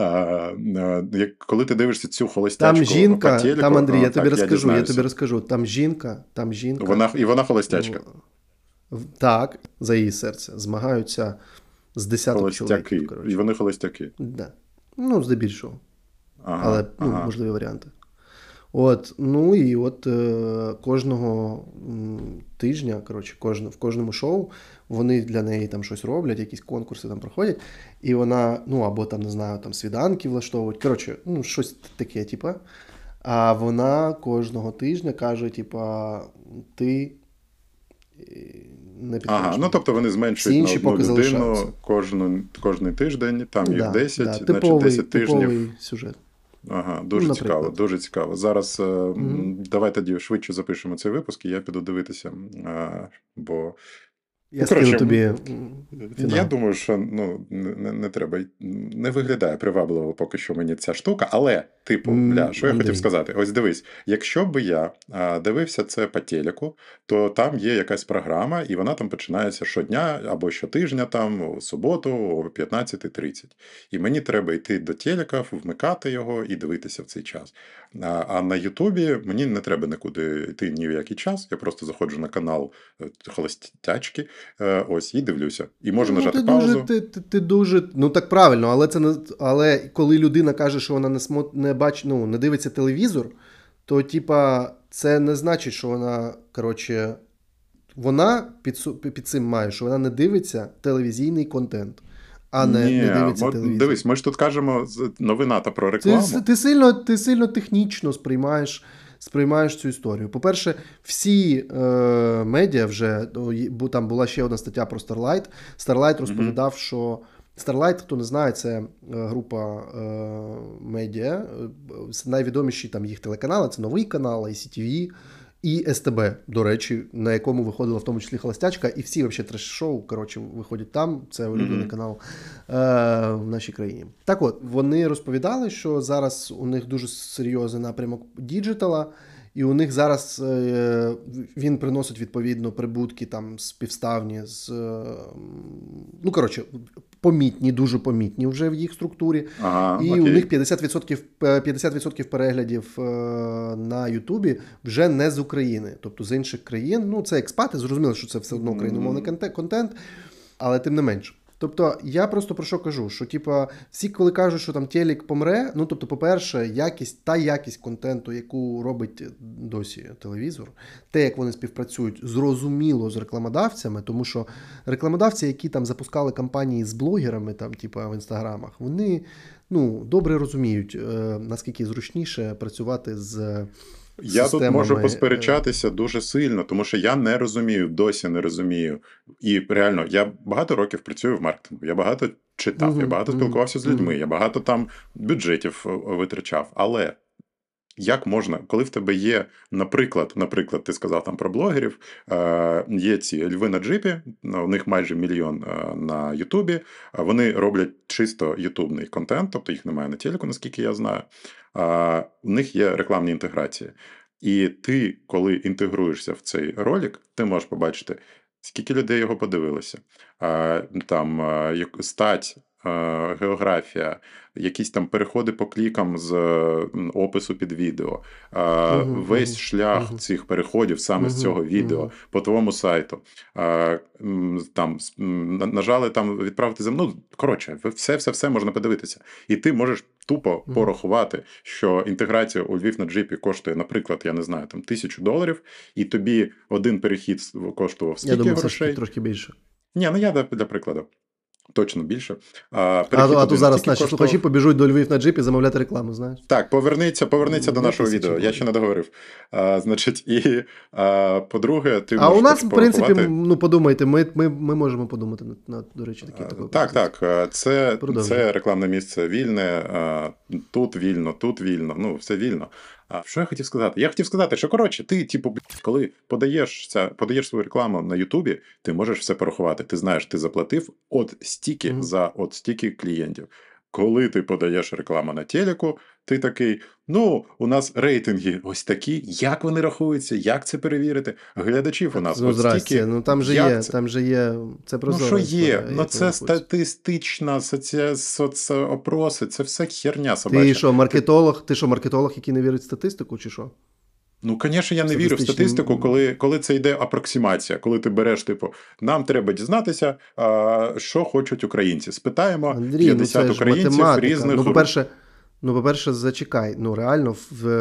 Коли ти дивишся цю «Холостячку» там жінка, по телеку, там, Андрій, я тобі дізнаюся. розкажу, там жінка. Вона холостячка. Так, за її серце. Змагаються з десяток чоловіків. І вони холостяки. Да. Здебільшого. Ага, Але, можливі варіанти. Кожного тижня, в кожному шоу вони для неї там щось роблять, якісь конкурси там проходять, і вона, або там, не знаю, там свіданки влаштовують, щось таке, типа. А вона кожного тижня каже, типа, ти не підходиш. Тобто вони зменшують на одну людину кожний тиждень, там їх 10, значить 10 тижнів. Типовий сюжет. Ага, дуже цікаво. Зараз давай тоді швидше запишемо цей випуск, і я піду дивитися, бо... Я скину тобі фінал. Я думаю, що не треба, не виглядає привабливо поки що мені ця штука, але, що я хотів сказати? Ось дивись, якщо б я дивився це по телеку, то там є якась програма, і вона там починається щодня або щотижня, там, у суботу о 15:30. І мені треба йти до телека, вмикати його і дивитися в цей час. А на Ютубі мені не треба нікуди йти ні в який час, я просто заходжу на канал «Холостячки», ось, і дивлюся. І можу нажати паузу. Ти дуже... так правильно, але коли людина каже, що вона не бачить, не дивиться телевізор, то, це не значить, що вона, вона під цим має, що вона не дивиться телевізійний контент, а не дивиться телевізор. Дивись, ми ж тут кажемо новина та про рекламу. Ти сильно технічно сприймаєш цю історію. По-перше, всі медіа вже, бо там була ще одна стаття про Starlight. Starlight розповідав, що Starlight, хто не знає, це група медіа. Найвідоміші там їх телеканали, це Новий канал, ICTV і СТБ, до речі, на якому виходила в тому числі «Холостячка», і всі взагалі треш-шоу, виходять там, це улюблений канал в нашій країні. Так от, вони розповідали, що зараз у них дуже серйозний напрямок діджитала, і у них зараз він приносить, відповідно, прибутки там співставні з... помітні, дуже помітні вже в їх структурі. І у них 50% переглядів на Ютубі вже не з України, тобто з інших країн. Це експати, зрозуміло, що це все одно україномовний контент, але тим не менш. Тобто, я просто про що кажу, що типа, всі, коли кажуть, що там телек помре, ну тобто, по-перше, якість контенту, яку робить досі телевізор, те, як вони співпрацюють, зрозуміло з рекламодавцями, тому що рекламодавці, які там запускали кампанії з блогерами, там, типа в інстаграмах, вони добре розуміють, наскільки зручніше працювати з Я тут можу системами. посперечатися дуже сильно, тому що я не розумію, досі не розумію. І реально, я багато років працюю в маркетингу, я багато читав, я багато спілкувався з людьми, я багато там бюджетів витрачав. Але як можна, коли в тебе є, наприклад, ти сказав там про блогерів, є ці льви на джипі, у них майже 1 мільйон на Ютубі, вони роблять чисто ютубний контент, тобто їх немає на телеку, наскільки я знаю. У них є рекламні інтеграції. І ти, коли інтегруєшся в цей ролик, ти можеш побачити, скільки людей його подивилося, там стать, географія, якісь там переходи по клікам з опису під відео, весь шлях цих переходів саме з цього відео по твоєму сайту. Там нажали там відправити землю. Ну, коротше, все можна подивитися. І ти можеш тупо порахувати, що інтеграція у Львів на джипі коштує, наприклад, я не знаю, там $1000, і тобі один перехід коштував скільки грошей? Я думаю, це трошки більше. Ні, ну я для прикладу. Точно більше. А то зараз наші слухачі побіжуть до Львів на джипі замовляти рекламу, знаєш? Так, повернися до нашого відео. Я ще не договорив. Значить, і по-друге, ти можеш у нас, в принципі, порахувати... подумайте, ми можемо подумати на, до речі, таку Так, це рекламне місце вільне, тут вільно, все вільно. Що я хотів сказати? Я хотів сказати, що, коротше, ти, коли подаєш свою рекламу на Ютубі, ти можеш все порахувати. Ти знаєш, ти заплатив стільки за стільки клієнтів. Коли ти подаєш рекламу на телеку, ти такий, у нас рейтинги ось такі, як вони рахуються, як це перевірити? Глядачів у нас стільки. Там же є, це прозоро. Що є? Це статистична соцопроси, це все херня собача. Ти що, маркетолог, який не вірить в статистику, чи що? Звісно, я не вірю в статистику, коли це йде апроксимація, коли ти береш, нам треба дізнатися, що хочуть українці. Спитаємо Андрій, 50 українців різних... по-перше, зачекай, реально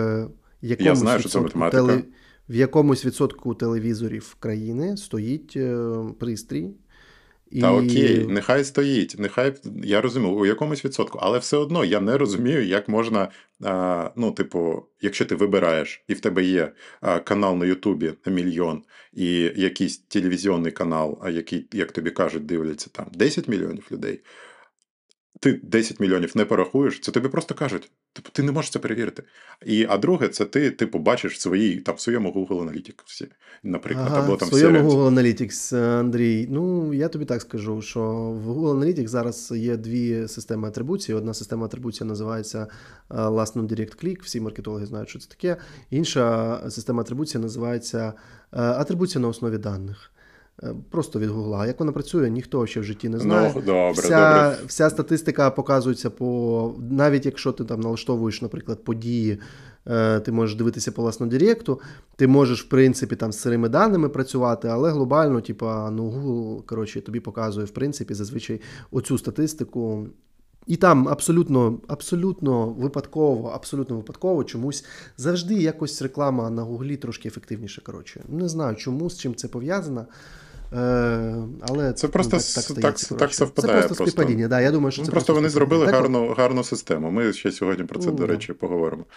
в якомусь відсотку телевізорів країни стоїть пристрій. Та окей, нехай стоїть, я розумію, у якомусь відсотку, але все одно я не розумію, як можна, якщо ти вибираєш, і в тебе є канал на Ютубі на 1 мільйон, і якийсь телевізійний канал, який, як тобі кажуть, дивляться там 10 мільйонів людей, ти 10 мільйонів не порахуєш, це тобі просто кажуть, ти не можеш це перевірити. А друге, це ти бачиш в своєму Google Analytics, наприклад, або там в своєму Google Analytics, Андрій. Я тобі так скажу, що в Google Analytics зараз є 2 системи атрибуції. Одна система атрибуції називається Last Non Direct Click, всі маркетологи знають, що це таке. Інша система атрибуції називається атрибуція на основі даних. Просто від Гугла. Як вона працює, ніхто ще в житті не знає. Добре. Вся статистика показується навіть якщо ти там налаштовуєш, наприклад, події, ти можеш дивитися по власному директу, ти можеш, в принципі, там з сирими даними працювати, але глобально, Google, тобі показує, в принципі, зазвичай оцю статистику. І там абсолютно випадково чомусь завжди якось реклама на Гуглі трошки ефективніше, Не знаю чому, з чим це пов'язано. Але це просто так совпадає. Це просто співпадіння. Да, я думаю, що це просто вони зробили гарну систему. Ми ще сьогодні про це, до речі, поговоримо.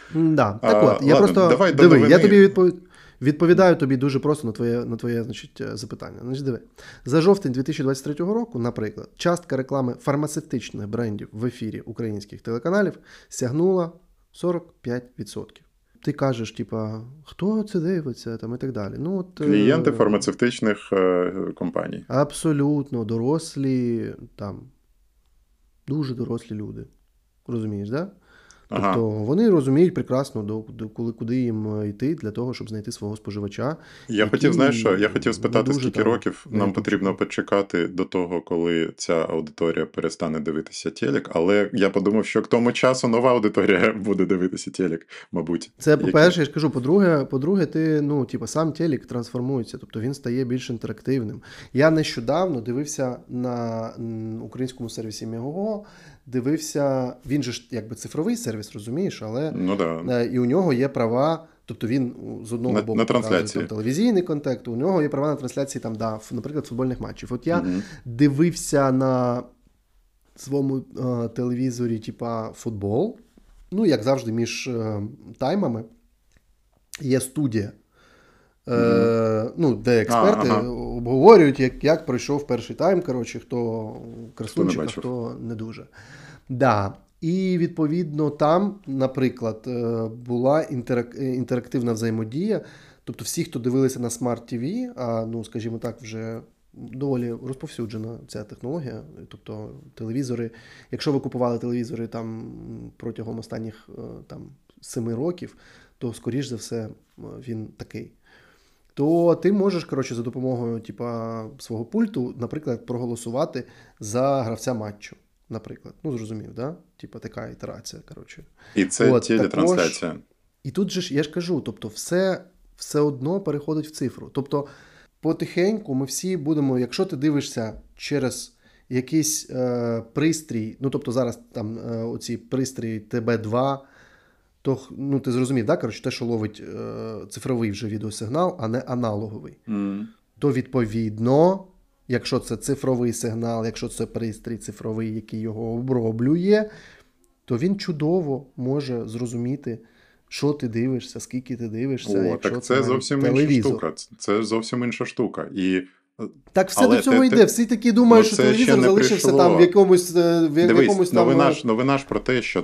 Я тобі відповідаю тобі дуже просто на твоє запитання. Диви. За жовтень 2023 року, наприклад, частка реклами фармацевтичних брендів в ефірі українських телеканалів сягнула 45%. Ти кажеш, хто це дивиться, і так далі. Клієнти фармацевтичних компаній. Абсолютно, дорослі, дуже дорослі люди. Розумієш, да? Ага. Тобто вони розуміють прекрасно, куди їм йти для того, щоб знайти свого споживача, Я хотів, знаєш що, який я хотів не спитати, дуже скільки там років на нам потрібно ютубчику. почекати до того, коли ця аудиторія перестане дивитися телек, але я подумав, що к тому часу нова аудиторія буде дивитися телек, мабуть. Це, Які... по-перше, я ж кажу, по-друге, ти, сам телек трансформується, тобто він стає більш інтерактивним. Я нещодавно дивився на українському сервісі Мегого, він же ж якби цифровий сервіс, розумієш, але Ну да. і у нього є права, тобто він з одного боку На показує трансляції. там телевізійний контент, у нього є права на трансляції там, наприклад, футбольних матчів. От я Угу. дивився на своєму телевізорі, футбол. Ну, як завжди, між таймами є студія, де експерти Ага. обговорюють, як пройшов перший тайм, хто красунчик, а бачив. хто не дуже. Да. І, відповідно, там, наприклад, була інтерактивна взаємодія. Тобто всі, хто дивилися на Smart TV, скажімо так, вже доволі розповсюджена ця технологія. Тобто телевізори, якщо ви купували телевізори там протягом останніх 7 років, то, скоріш за все, він такий. То ти можеш, за допомогою свого пульту, наприклад, проголосувати за гравця матчу. Наприклад. Зрозумів, да? Така ітерація, І це телетрансляція. Також, і тут же ж, я ж кажу, тобто все одно переходить в цифру. Тобто потихеньку ми всі будемо, якщо ти дивишся через якийсь пристрій, тобто зараз там оці пристрії ТБ2, то, ти зрозумів, да? Те, що ловить цифровий вже відеосигнал, а не аналоговий. То, відповідно, якщо це цифровий сигнал, якщо це пристрій цифровий, який його оброблює, то він чудово може зрозуміти, що ти дивишся, скільки ти дивишся, якщо так це зовсім інша штука. Це зовсім інша штука. Так все до цього йде. Всі такі думають, що телевізор залишився там в якомусь Дивись, новина ж про те, що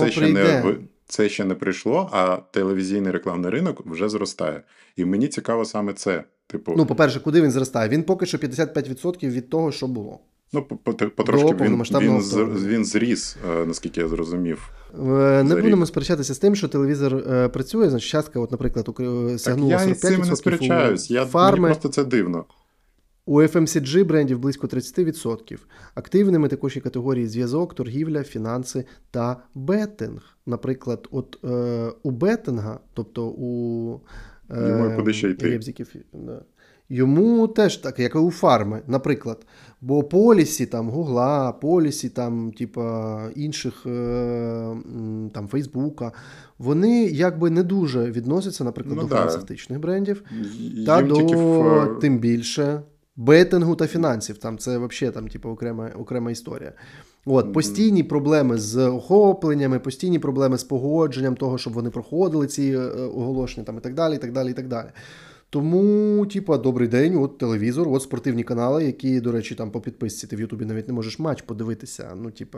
це ще не прийшло, а телевізійний рекламний ринок вже зростає. І мені цікаво саме це. По-перше, куди він зростає? Він поки що 55% від того, що було. Потрошки він зріс, наскільки я зрозумів. Не будемо сперечатися з тим, що телевізор працює, значить, частка, наприклад, сягнула 45%. Я із цим не сперечаюсь, мені просто це дивно. У FMCG брендів близько 30%. Активними також є категорії зв'язок, торгівля, фінанси та беттинг. Наприклад, у беттинга, тобто у йому куди ще йти. Йому теж так, як і у фарми, наприклад. Бо полісі там Гугла, полісі там, інших там Фейсбука, вони якби не дуже відносяться, наприклад, до фармацевтичних брендів. Та до, тим більше, беттингу та фінансів. Там це взагалі окрема історія. Постійні проблеми з охопленнями, постійні проблеми з погодженням того, щоб вони проходили ці оголошення там, і так далі, і так далі, і так далі. Тому, добрий день, телевізор, спортивні канали, які, до речі, там по підписці ти в Ютубі навіть не можеш матч подивитися,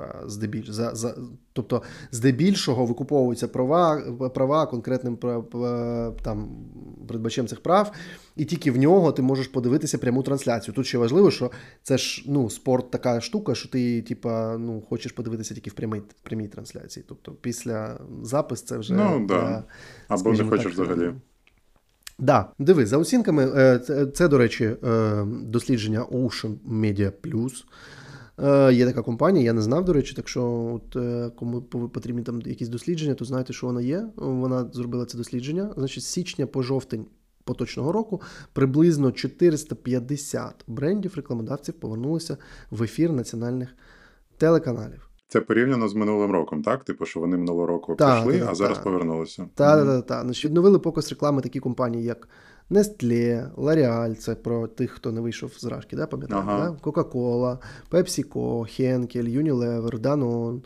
тобто, здебільшого викуповуються права конкретним там придбачем цих прав, і тільки в нього ти можеш подивитися пряму трансляцію. Тут ще важливо, що це ж, спорт така штука, що ти, хочеш подивитися тільки в прямій трансляції. Тобто, після запис це вже... Або не хочеш взагалі. Да, диви, за оцінками, це, до речі, дослідження Ocean Media Plus. Є така компанія, я не знав, до речі, так що кому потрібні там якісь дослідження, то знаєте, що вона є. Вона зробила це дослідження. Значить, з січня по жовтень поточного року приблизно 450 брендів-рекламодавців повернулися в ефір національних телеканалів. Це порівняно з минулим роком, так? Що вони минулого року прийшли, а зараз повернулися. Так. Значить, відновили показ реклами такі компанії, як Nestlé, L'Oreal, це про тих, хто не вийшов з рашки, да, пам'ятаєте? Да? Coca-Cola, PepsiCo, Henkel, Unilever, Danone,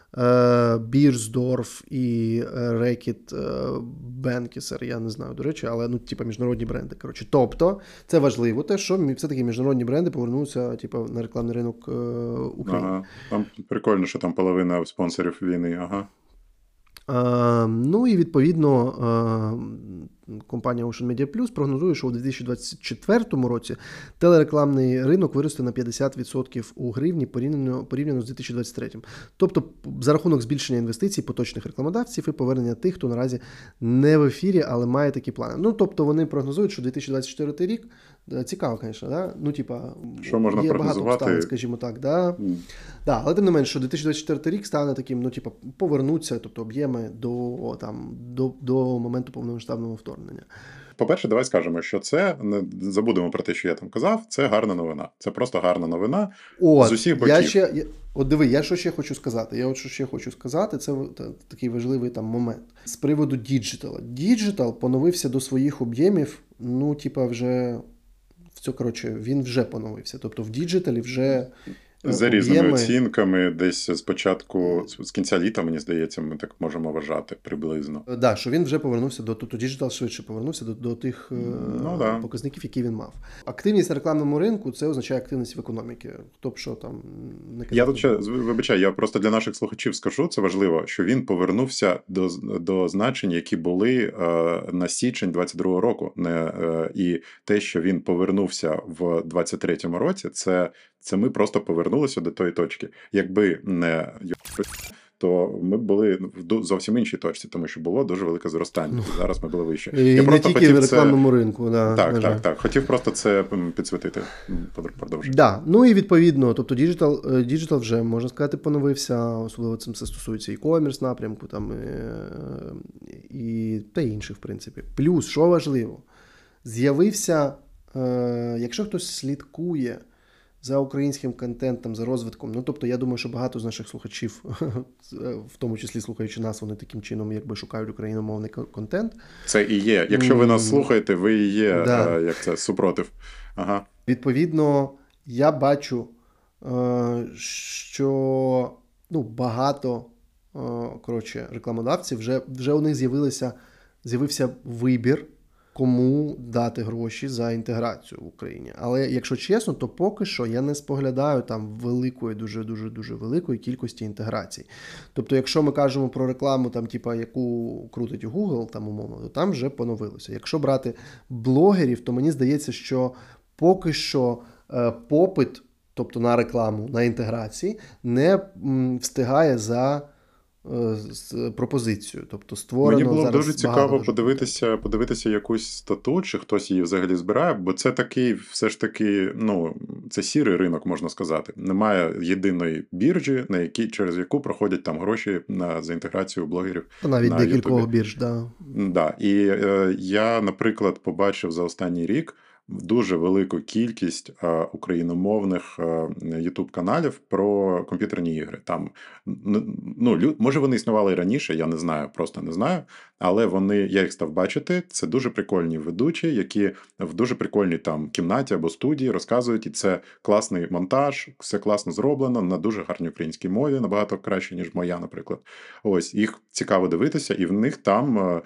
Beiersdorf і Reckitt Benckiser, я не знаю, до речі, але міжнародні бренди. Тобто, це важливо те, що все-таки міжнародні бренди повернуться на рекламний ринок України. Там прикольно, що там половина спонсорів війни, І відповідно компанія Ocean Media Plus прогнозує, що у 2024 році телерекламний ринок виросте на 50% у гривні порівняно з 2023. Тобто за рахунок збільшення інвестицій поточних рекламодавців і повернення тих, хто наразі не в ефірі, але має такі плани. Ну, тобто вони прогнозують, що 2024 рік, цікаво, звісно, да? Ну, типа, що можна є багато прогнозувати? обставин, скажімо так, да? Да, але тим не менш, що 2024 рік стане таким, ну, типа, повернуться, тобто об'єми до моменту повномасштабного вторгнення. По-перше, давай скажемо, що це, не забудемо про те, що я там казав, це гарна новина. Це просто гарна новина з усіх боків. От диви, я що ще хочу сказати? Це такий важливий там момент. З приводу діджитала. Діджитал поновився до своїх об'ємів, ну, типа, вже, він вже поновився. Тобто в діджиталі вже За різними оцінками, десь спочатку, з кінця літа, мені здається, ми так можемо вважати приблизно. Так, да, що він вже повернувся діджитал швидше повернувся до тих показників, які він мав. Активність на рекламному ринку – це означає активність в економіці. Хто б що там не казав. Я тут ще, вибачаю, я просто для наших слухачів скажу, це важливо, що він повернувся до значень, які були на січень 22-го року. І те, що він повернувся в 23-му році, це ми просто повернулися до тої точки. Якби не то ми були в зовсім іншій точці, тому що було дуже велике зростання. Зараз ми були вище. І я не тільки в рекламному ринку. Да, так. Хотів просто це підсвітити. Продовжуй. Да. Ну і відповідно, тобто діджитал вже, можна сказати, поновився, особливо цим це стосується e-commerce напрямку там, і та інших, в принципі. Плюс, що важливо, з'явився, якщо хтось слідкує за українським контентом, за розвитком. Ну, тобто, я думаю, що багато з наших слухачів, в тому числі слухаючи нас, вони таким чином якби шукають україномовний контент. Це і є. Якщо ви нас слухаєте, ви і є, як це, супротив. Ага. Відповідно, я бачу, що багато рекламодавців, вже у них з'явився вибір, кому дати гроші за інтеграцію в Україні. Але, якщо чесно, то поки що я не споглядаю там великої, дуже великої кількості інтеграцій. Тобто, якщо ми кажемо про рекламу, там, яку крутить Google, там, умовно, то там вже поновилося. Якщо брати блогерів, то мені здається, що поки що попит, тобто на рекламу, на інтеграції, не встигає за пропозицію. Тобто створено. Мені було зараз дуже цікаво подивитися якусь стату, чи хтось її взагалі збирає, бо це такий, все ж таки, це сірий ринок, можна сказати. Немає єдиної біржі, через яку проходять там гроші за інтеграцію блогерів. Навіть декількох бірж, так. Да. І я, наприклад, побачив за останній рік дуже велику кількість україномовних YouTube-каналів про комп'ютерні ігри. Там, може вони існували і раніше, я не знаю, просто не знаю, але я їх став бачити, це дуже прикольні ведучі, які в дуже прикольній там кімнаті або студії розказують, і це класний монтаж, все класно зроблено, на дуже гарній українській мові, набагато краще, ніж моя, наприклад. Ось, їх цікаво дивитися, і в них там,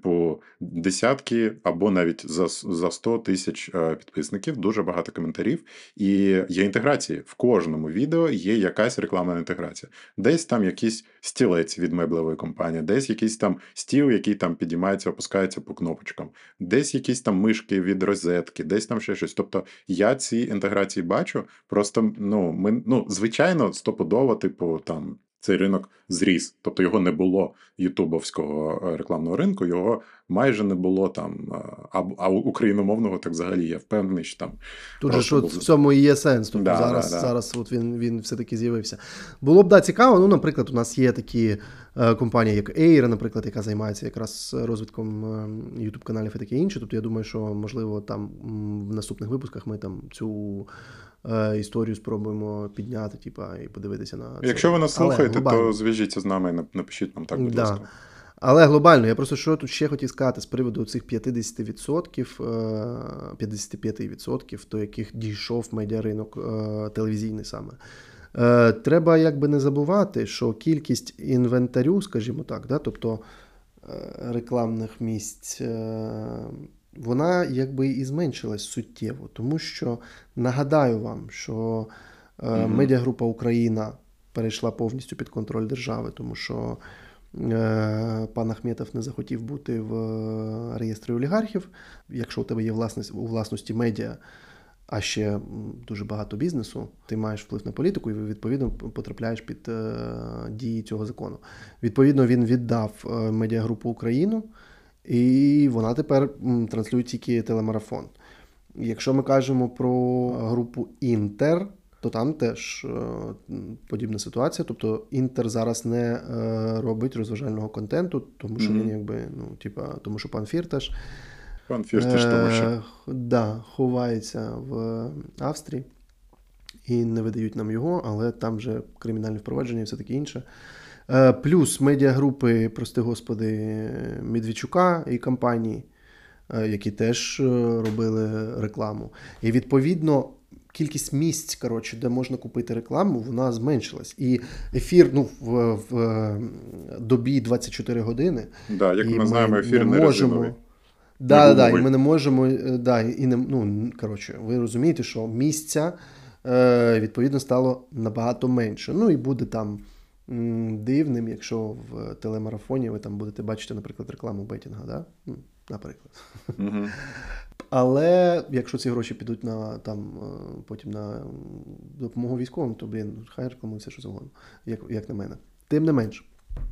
десятки або навіть за 100 тисяч підписників, дуже багато коментарів, і є інтеграції. В кожному відео є якась рекламна інтеграція. Десь там якийсь стілець від меблевої компанії, десь якийсь там стіл, який там підіймається, опускається по кнопочкам, десь якісь там мишки від розетки, десь там ще щось. Тобто я ці інтеграції бачу, просто, звичайно, стопудово, там, цей ринок зріс. Тобто його не було ютубовського рекламного ринку, його майже не було там, а україномовного так взагалі, я впевнений, що там... Тут же ж в цьому і є сенс, тобто зараз от він все-таки з'явився. Було б, цікаво, наприклад, у нас є такі компанії, як Eir, наприклад, яка займається якраз розвитком YouTube-каналів і таке інше, тобто я думаю, що, можливо, там в наступних випусках ми там цю історію спробуємо підняти, і подивитися на це. Якщо ви нас слухаєте, то зв'яжіться з нами і напишіть нам так, будь ласка. Але глобально, я просто що тут ще хотів сказати з приводу цих 55%, до яких дійшов медіаринок телевізійний саме. Треба не забувати, що кількість інвентарю, скажімо так, тобто рекламних місць, вона і зменшилась суттєво, тому що, нагадаю вам, що медіагрупа Україна перейшла повністю під контроль держави, тому що пан Ахметов не захотів бути в реєстрі олігархів. Якщо у тебе є у власності медіа, а ще дуже багато бізнесу, ти маєш вплив на політику і, відповідно, потрапляєш під дії цього закону. Відповідно, він віддав медіагрупу «Україну», і вона тепер транслює тільки телемарафон. Якщо ми кажемо про групу «Інтер», то там теж подібна ситуація. Тобто Інтер зараз не робить розважального контенту, тому що він тому що пан Фірташ тому що. ховається в Австрії і не видають нам його, але там вже кримінальне впровадження і все таке інше. Плюс медіагрупи, прости господи, Медведчука і компанії, які теж робили рекламу. І відповідно кількість місць, де можна купити рекламу, вона зменшилась. І ефір в добі 24 години. Да, як ми знаємо, ефір не резиновий. І ми не можемо. Ви розумієте, що місця відповідно стало набагато менше. Ну і буде там дивним, якщо в телемарафоні ви там будете бачити, наприклад, рекламу бетінга, да? Наприклад. Угу. Але якщо ці гроші підуть потім на допомогу військовим, то, хай рекламується що завгодно, як на мене. Тим не менш.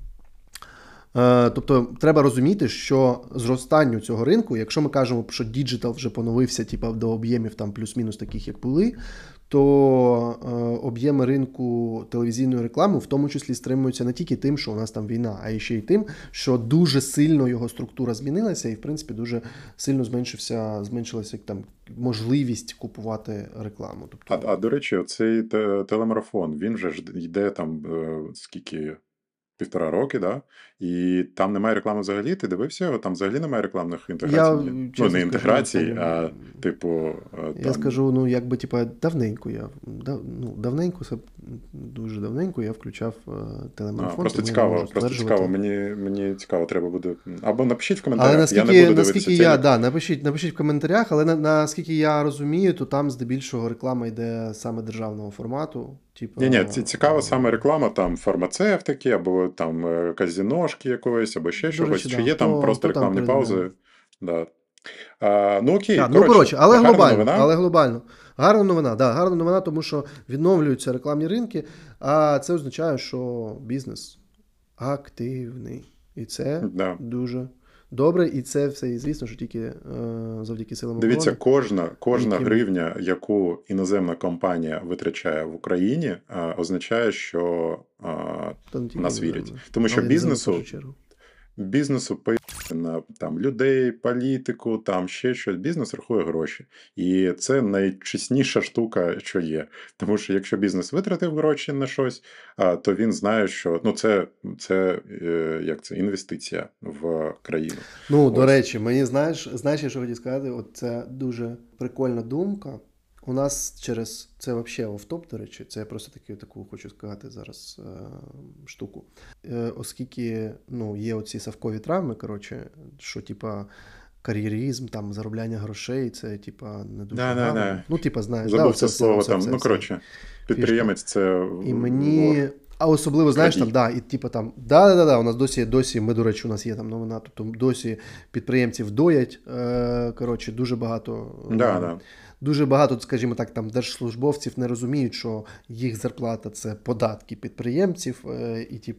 Тобто треба розуміти, що зростанню цього ринку, якщо ми кажемо, що діджитал вже поновився до об'ємів там плюс-мінус таких, як були, то об'єми ринку телевізійної реклами в тому числі стримуються не тільки тим, що у нас там війна, а ще й тим, що дуже сильно його структура змінилася і, в принципі, дуже сильно зменшилася там можливість купувати рекламу. Тобто... До речі, цей телемарафон, він же ж йде там скільки... 1,5 роки, да? І там немає реклами взагалі. Ти дивився його? Там взагалі немає рекламних інтеграцій. Не інтеграцій, а Я скажу, давненько давненько, дуже давненько я включав телемарафон. Просто цікаво. Мені цікаво, треба буде. Або напишіть в коментарях. Але я не буду дивитися. Напишіть в коментарях, але наскільки я розумію, то там здебільшого реклама йде саме державного формату. Ні, цікава саме реклама, там фармацевтики, або там казіношки якоїсь, або ще чогось. Чи є там просто рекламні паузи? Да. Окей, але глобально. Гарна новина, тому що відновлюються рекламні ринки, а це означає, що бізнес активний. І це дуже добре, і це все, звісно, що тільки завдяки силам оборони. Дивіться, кожна гривня, яку іноземна компанія витрачає в Україні, означає, що нас вірять. Тому що бізнесу на там людей, політику, там ще щось. Бізнес рахує гроші. І це найчесніша штука, що є. Тому що якщо бізнес витратив гроші на щось, то він знає, що це інвестиція в країну. До речі, мені знаєш, що хотів сказати? Це дуже прикольна думка. У нас це взагалі офтоп, до речі, це я просто таку хочу сказати зараз штуку. Оскільки є оці совкові травми, що кар'єризм, там, заробляння грошей, це не дуже гарно. Знаєш. Забув це слово там, підприємець це... І мені... А особливо, знаєш, у нас досі, ми, до речі, у нас є там новина, тобто досі підприємців доять, дуже багато... Дуже багато, скажімо так, там держслужбовців не розуміють, що їх зарплата – це податки підприємців, і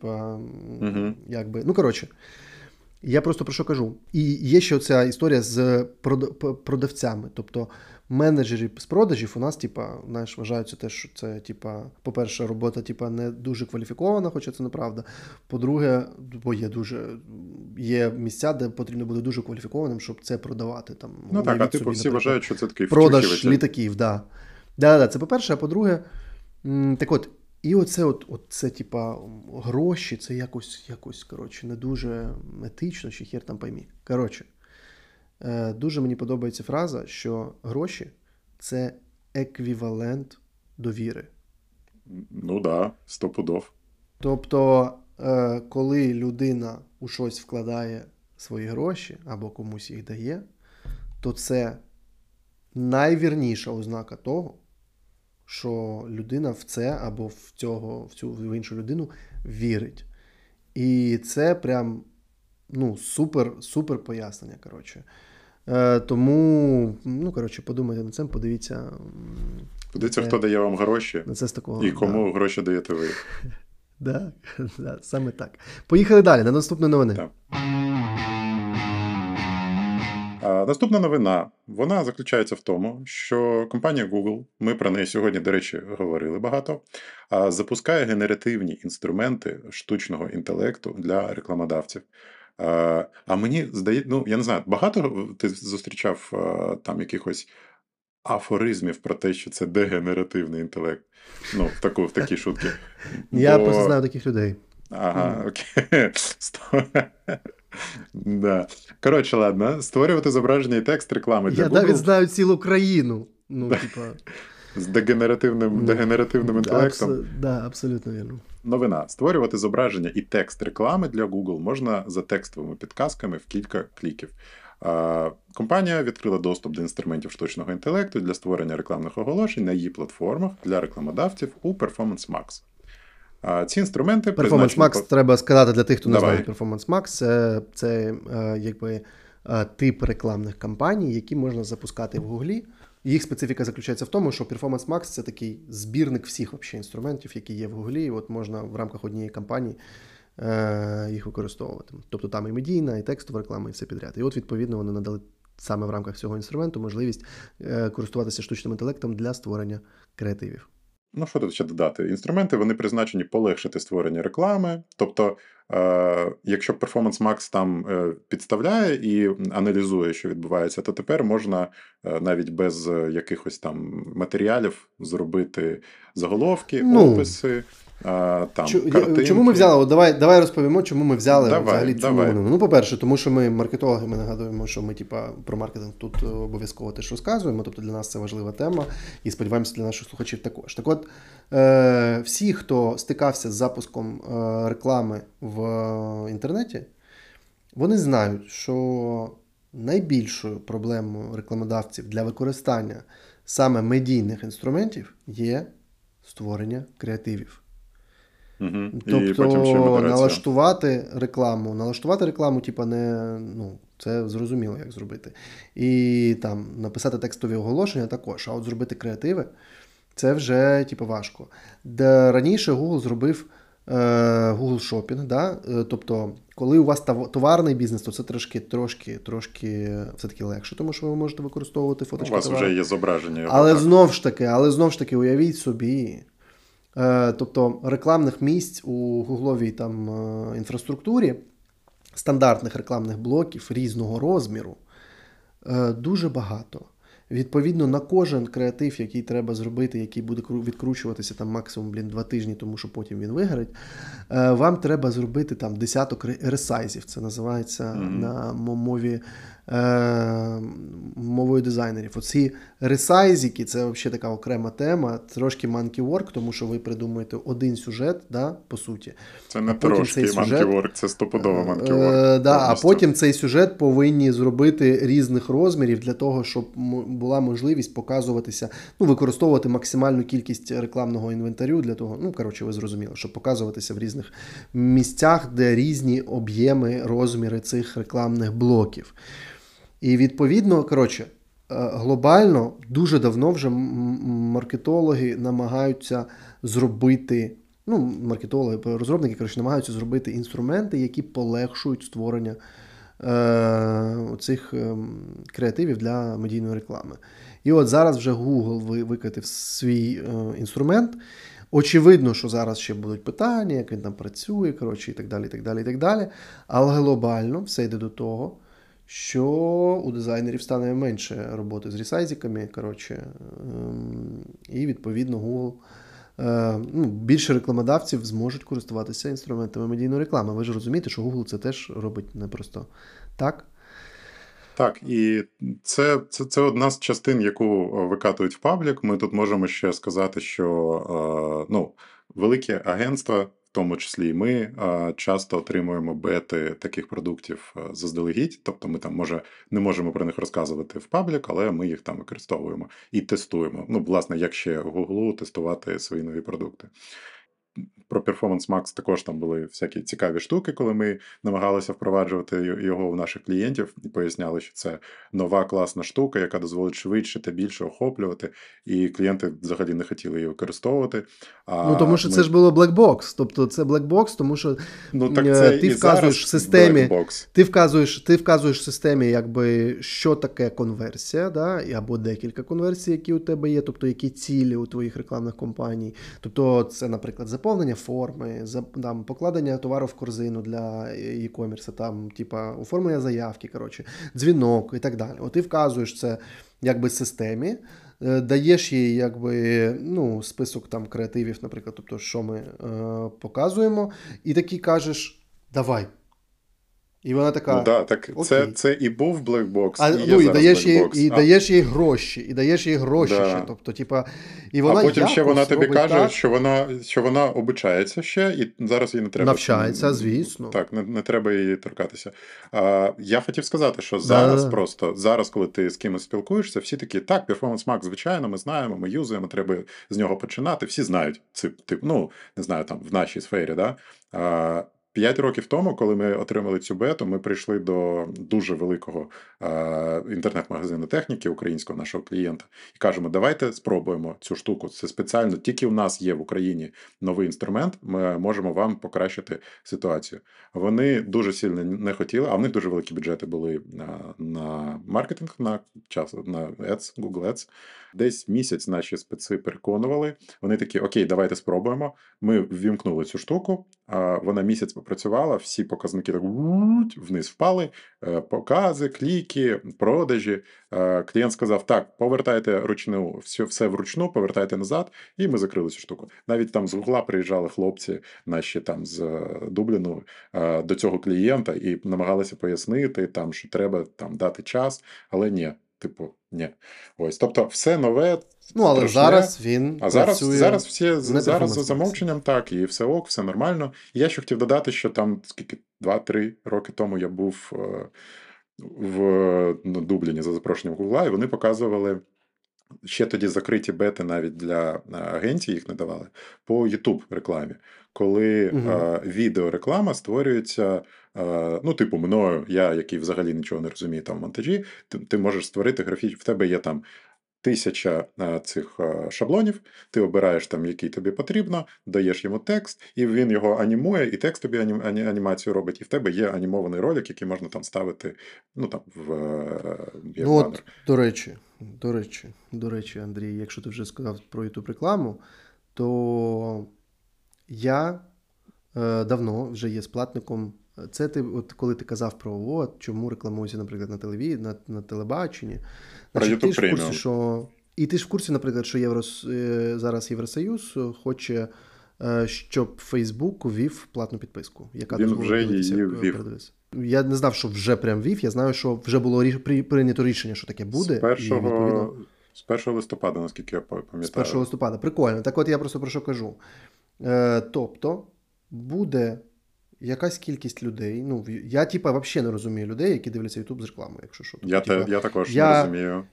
я просто про що кажу. І є ще оця історія з продавцями, тобто менеджери з продажів у нас, вважаються те, що це, по-перше, робота, не дуже кваліфікована, хоча це неправда. По-друге, бо є місця, де потрібно бути дуже кваліфікованим, щоб це продавати. Там, всі вважають, що це такий продаж літаків, Да, це по-перше, а по-друге, і оце, гроші, це якось, не дуже етично, чи хер там поймі. Дуже мені подобається фраза, що гроші – це еквівалент довіри. 100%. Тобто, коли людина у щось вкладає свої гроші або комусь їх дає, то це найвірніша ознака того, що людина в це або в іншу людину вірить. І це прям ну, супер пояснення, коротше. Тому, ну, коротше, подумайте над цим, подивіться на Подивіться, хто дає вам гроші на це з такого. і кому гроші даєте ви. Да, саме так. Поїхали далі, на наступні новини. Так. Наступна новина, вона заключається в тому, що компанія Google, ми про неї сьогодні, до речі, говорили багато, запускає генеративні інструменти штучного інтелекту для рекламодавців. А мені здається, ну, я не знаю, багато ти зустрічав там якихось афоризмів про те, що це дегенеративний інтелект. Ну, в такі шутки. Я просто знаю таких людей. Ага, окей. Да. Коротше, ладно. Створювати зображення і текст реклами для Я Google навіть знаю цілу країну. Ну, типа. з дегенеративним інтелектом. Да, абсолютно вірно. Новина. Створювати зображення і текст реклами для Google можна за текстовими підказками в кілька кліків. Компанія відкрила доступ до інструментів штучного інтелекту для створення рекламних оголошень на її платформах для рекламодавців у Performance Max. Ці інструменти Performance Max, треба сказати для тих, хто не Давай. знає Performance Max, це якби тип рекламних кампаній, які можна запускати в Гуглі. Їх специфіка заключається в тому, що Performance Max – це такий збірник всіх вообще інструментів, які є в Гуглі, і от можна в рамках однієї кампанії їх використовувати. Тобто там і медійна, і текстова реклама, і все підряд. І от, відповідно, вони надали саме в рамках цього інструменту можливість користуватися штучним інтелектом для створення креативів. Ну, що тут ще додати? Інструменти, вони призначені полегшити створення реклами. Тобто, якщо Performance Max там підставляє і аналізує, що відбувається, то тепер можна навіть без якихось там матеріалів зробити заголовки, описи, там, картинки. Чому ми взяли? Давай розповімо, чому ми взяли взагалі цю давай. новину. Ну, по-перше, тому що ми маркетологи, ми нагадуємо, що ми про маркетинг тут обов'язково теж розказуємо, тобто для нас це важлива тема, і сподіваємося, для наших слухачів також. Так от, всі, хто стикався з запуском реклами в інтернеті, вони знають, що найбільшою проблемою рекламодавців для використання саме медійних інструментів є створення креативів. Тобто налаштувати рекламу, типа не, ну, це зрозуміло, як зробити. І там написати текстові оголошення також, а от зробити креативи, це вже типу, важко. Де раніше Google зробив Google Shopping, да? Тобто, коли у вас товарний бізнес, то це трошки все-таки легше, тому що ви можете використовувати фоточки. У вас вже є зображення. Але знов ж таки, уявіть собі, тобто рекламних місць у гугловій там інфраструктурі, стандартних рекламних блоків різного розміру дуже багато. Відповідно, на кожен креатив, який треба зробити, який буде відкручуватися там максимум 2 тижні, тому що потім він вигорить, вам треба зробити там десяток ресайзів. Це називається на мовою дизайнерів. Оці ресайзики, це взагалі така окрема тема, трошки monkey work, тому що ви придумуєте один сюжет, да, по суті. Це не трошки monkey work, це стопудово monkey work. А потім цей сюжет повинні зробити різних розмірів для того, щоб була можливість показуватися, ну, використовувати максимальну кількість рекламного інвентарю для того, ну, коротше, ви зрозуміли, щоб показуватися в різних місцях, де різні об'єми, розміри цих рекламних блоків. І відповідно, коротше, глобально дуже давно вже маркетологи намагаються зробити, ну, маркетологи, розробники, коротше, намагаються зробити інструменти, які полегшують створення цих креативів для медійної реклами. І от зараз вже Google викатив свій інструмент. Очевидно, що зараз ще будуть питання, як він там працює, коротше, і так далі, і так далі, і так далі. Але глобально все йде до того, що у дизайнерів стане менше роботи з ресайзиками, коротше, і, відповідно, Google, більше рекламодавців зможуть користуватися інструментами медійної реклами. Ви ж розумієте, що Google це теж робить не просто так. Так, і це одна з частин, яку викатують в паблік. Ми тут можемо ще сказати, що великі агентства, в тому числі і ми, часто отримуємо бети таких продуктів заздалегідь. Тобто ми там, не можемо про них розказувати в паблік, але ми їх там використовуємо і тестуємо. Ну, власне, як ще в Google тестувати свої нові продукти. про Performance Max також там були всякі цікаві штуки, коли ми намагалися впроваджувати його в наших клієнтів і поясняли, що це нова класна штука, яка дозволить швидше та більше охоплювати, і клієнти взагалі не хотіли її використовувати. Ну, тому що це ж було black-box. Тобто це black-box, тому що так це ти і вказуєш в зараз системі, black-box. ти вказуєш в системі, якби, що таке конверсія, да? Або декілька конверсій, які у тебе є, тобто які цілі у твоїх рекламних компаній. Тобто це, наприклад, заповнення форми, там, покладення товару в корзину для e-commerce, там, типа, оформлення заявки, коротше, дзвінок і так далі. От ти вказуєш це якби системі, даєш їй якби, ну, список там креативів, наприклад, тобто, що ми показуємо, і такий кажеш, давай. І вона така, Ну да, так це і був blackbox, і є і зараз даєш їй, blackbox. і даєш їй гроші Да. ще, тобто, типа, і вона А потім ще вона тобі робить каже, так, що вона обучається ще, і зараз їй не треба... навчається, звісно. Так, не треба її торкатися. Я хотів сказати, що зараз зараз, коли ти з кимось спілкуєшся, всі такі, так, Performance Max, звичайно, ми знаємо, ми юзуємо, треба з нього починати. Всі знають, ну, не знаю, там, в нашій сфері, да? 5 років тому, коли ми отримали цю бету, ми прийшли до дуже великого інтернет-магазину техніки українського нашого клієнта і кажемо, давайте спробуємо цю штуку. Це спеціально, тільки у нас є в Україні новий інструмент, ми можемо вам покращити ситуацію. Вони дуже сильно не хотіли, а в них дуже великі бюджети були на маркетинг, на Ads, Google Ads. Десь місяць наші спеці переконували. Вони такі, окей, давайте спробуємо. Ми ввімкнули цю штуку, вона місяць попрацювала, всі показники так вниз впали, покази, кліки, продажі. Клієнт сказав, так, повертайте ручну, все вручну, повертайте назад, і ми закрили цю штуку. Навіть там з Гугла приїжджали хлопці, наші там з Дубліну, до цього клієнта і намагалися пояснити, там, що треба там дати час, але ні. Типу, ні. Ось, тобто, все нове. Ну, але страшне, зараз він зараз всі зараз за замовченням, так, і все ок, все нормально. І я ще хотів додати, що там, скільки, 2-3 роки тому я був в Дубліні за запрошенням Гугла, і вони показували ще тоді закриті бети навіть для агенцій, їх не давали, по YouTube рекламі. Коли відеореклама створюється, ну, типу, мною, я, який взагалі нічого не розумію там в монтажі, ти можеш створити графічну, в тебе є там 1000 цих шаблонів, ти обираєш там, який тобі потрібно, даєш йому текст, і він його анімує, і текст тобі анімацію робить, і в тебе є анімований ролик, який можна там ставити, ну, там, як ну, банер. от, до речі, Андрій, якщо ти вже сказав про YouTube рекламу, то я давно вже є сплатником. Це ти, от коли ти казав про чому рекламується, наприклад, на телебаченні. Про Значить, YouTube Premium. І ти ж в курсі, наприклад, що зараз Євросоюз хоче, щоб Facebook ввів платну підписку, яка він вже її ввів. Я не знав, що вже прям ввів, я знаю, що вже було прийнято рішення, що таке буде. З 1 листопада, наскільки я пам'ятаю. З 1 листопада, прикольно. Так от я просто про що кажу. Тобто, буде якась кількість людей, ну, я, взагалі не розумію людей, які дивляться YouTube з рекламою, якщо що. Я також не розумію.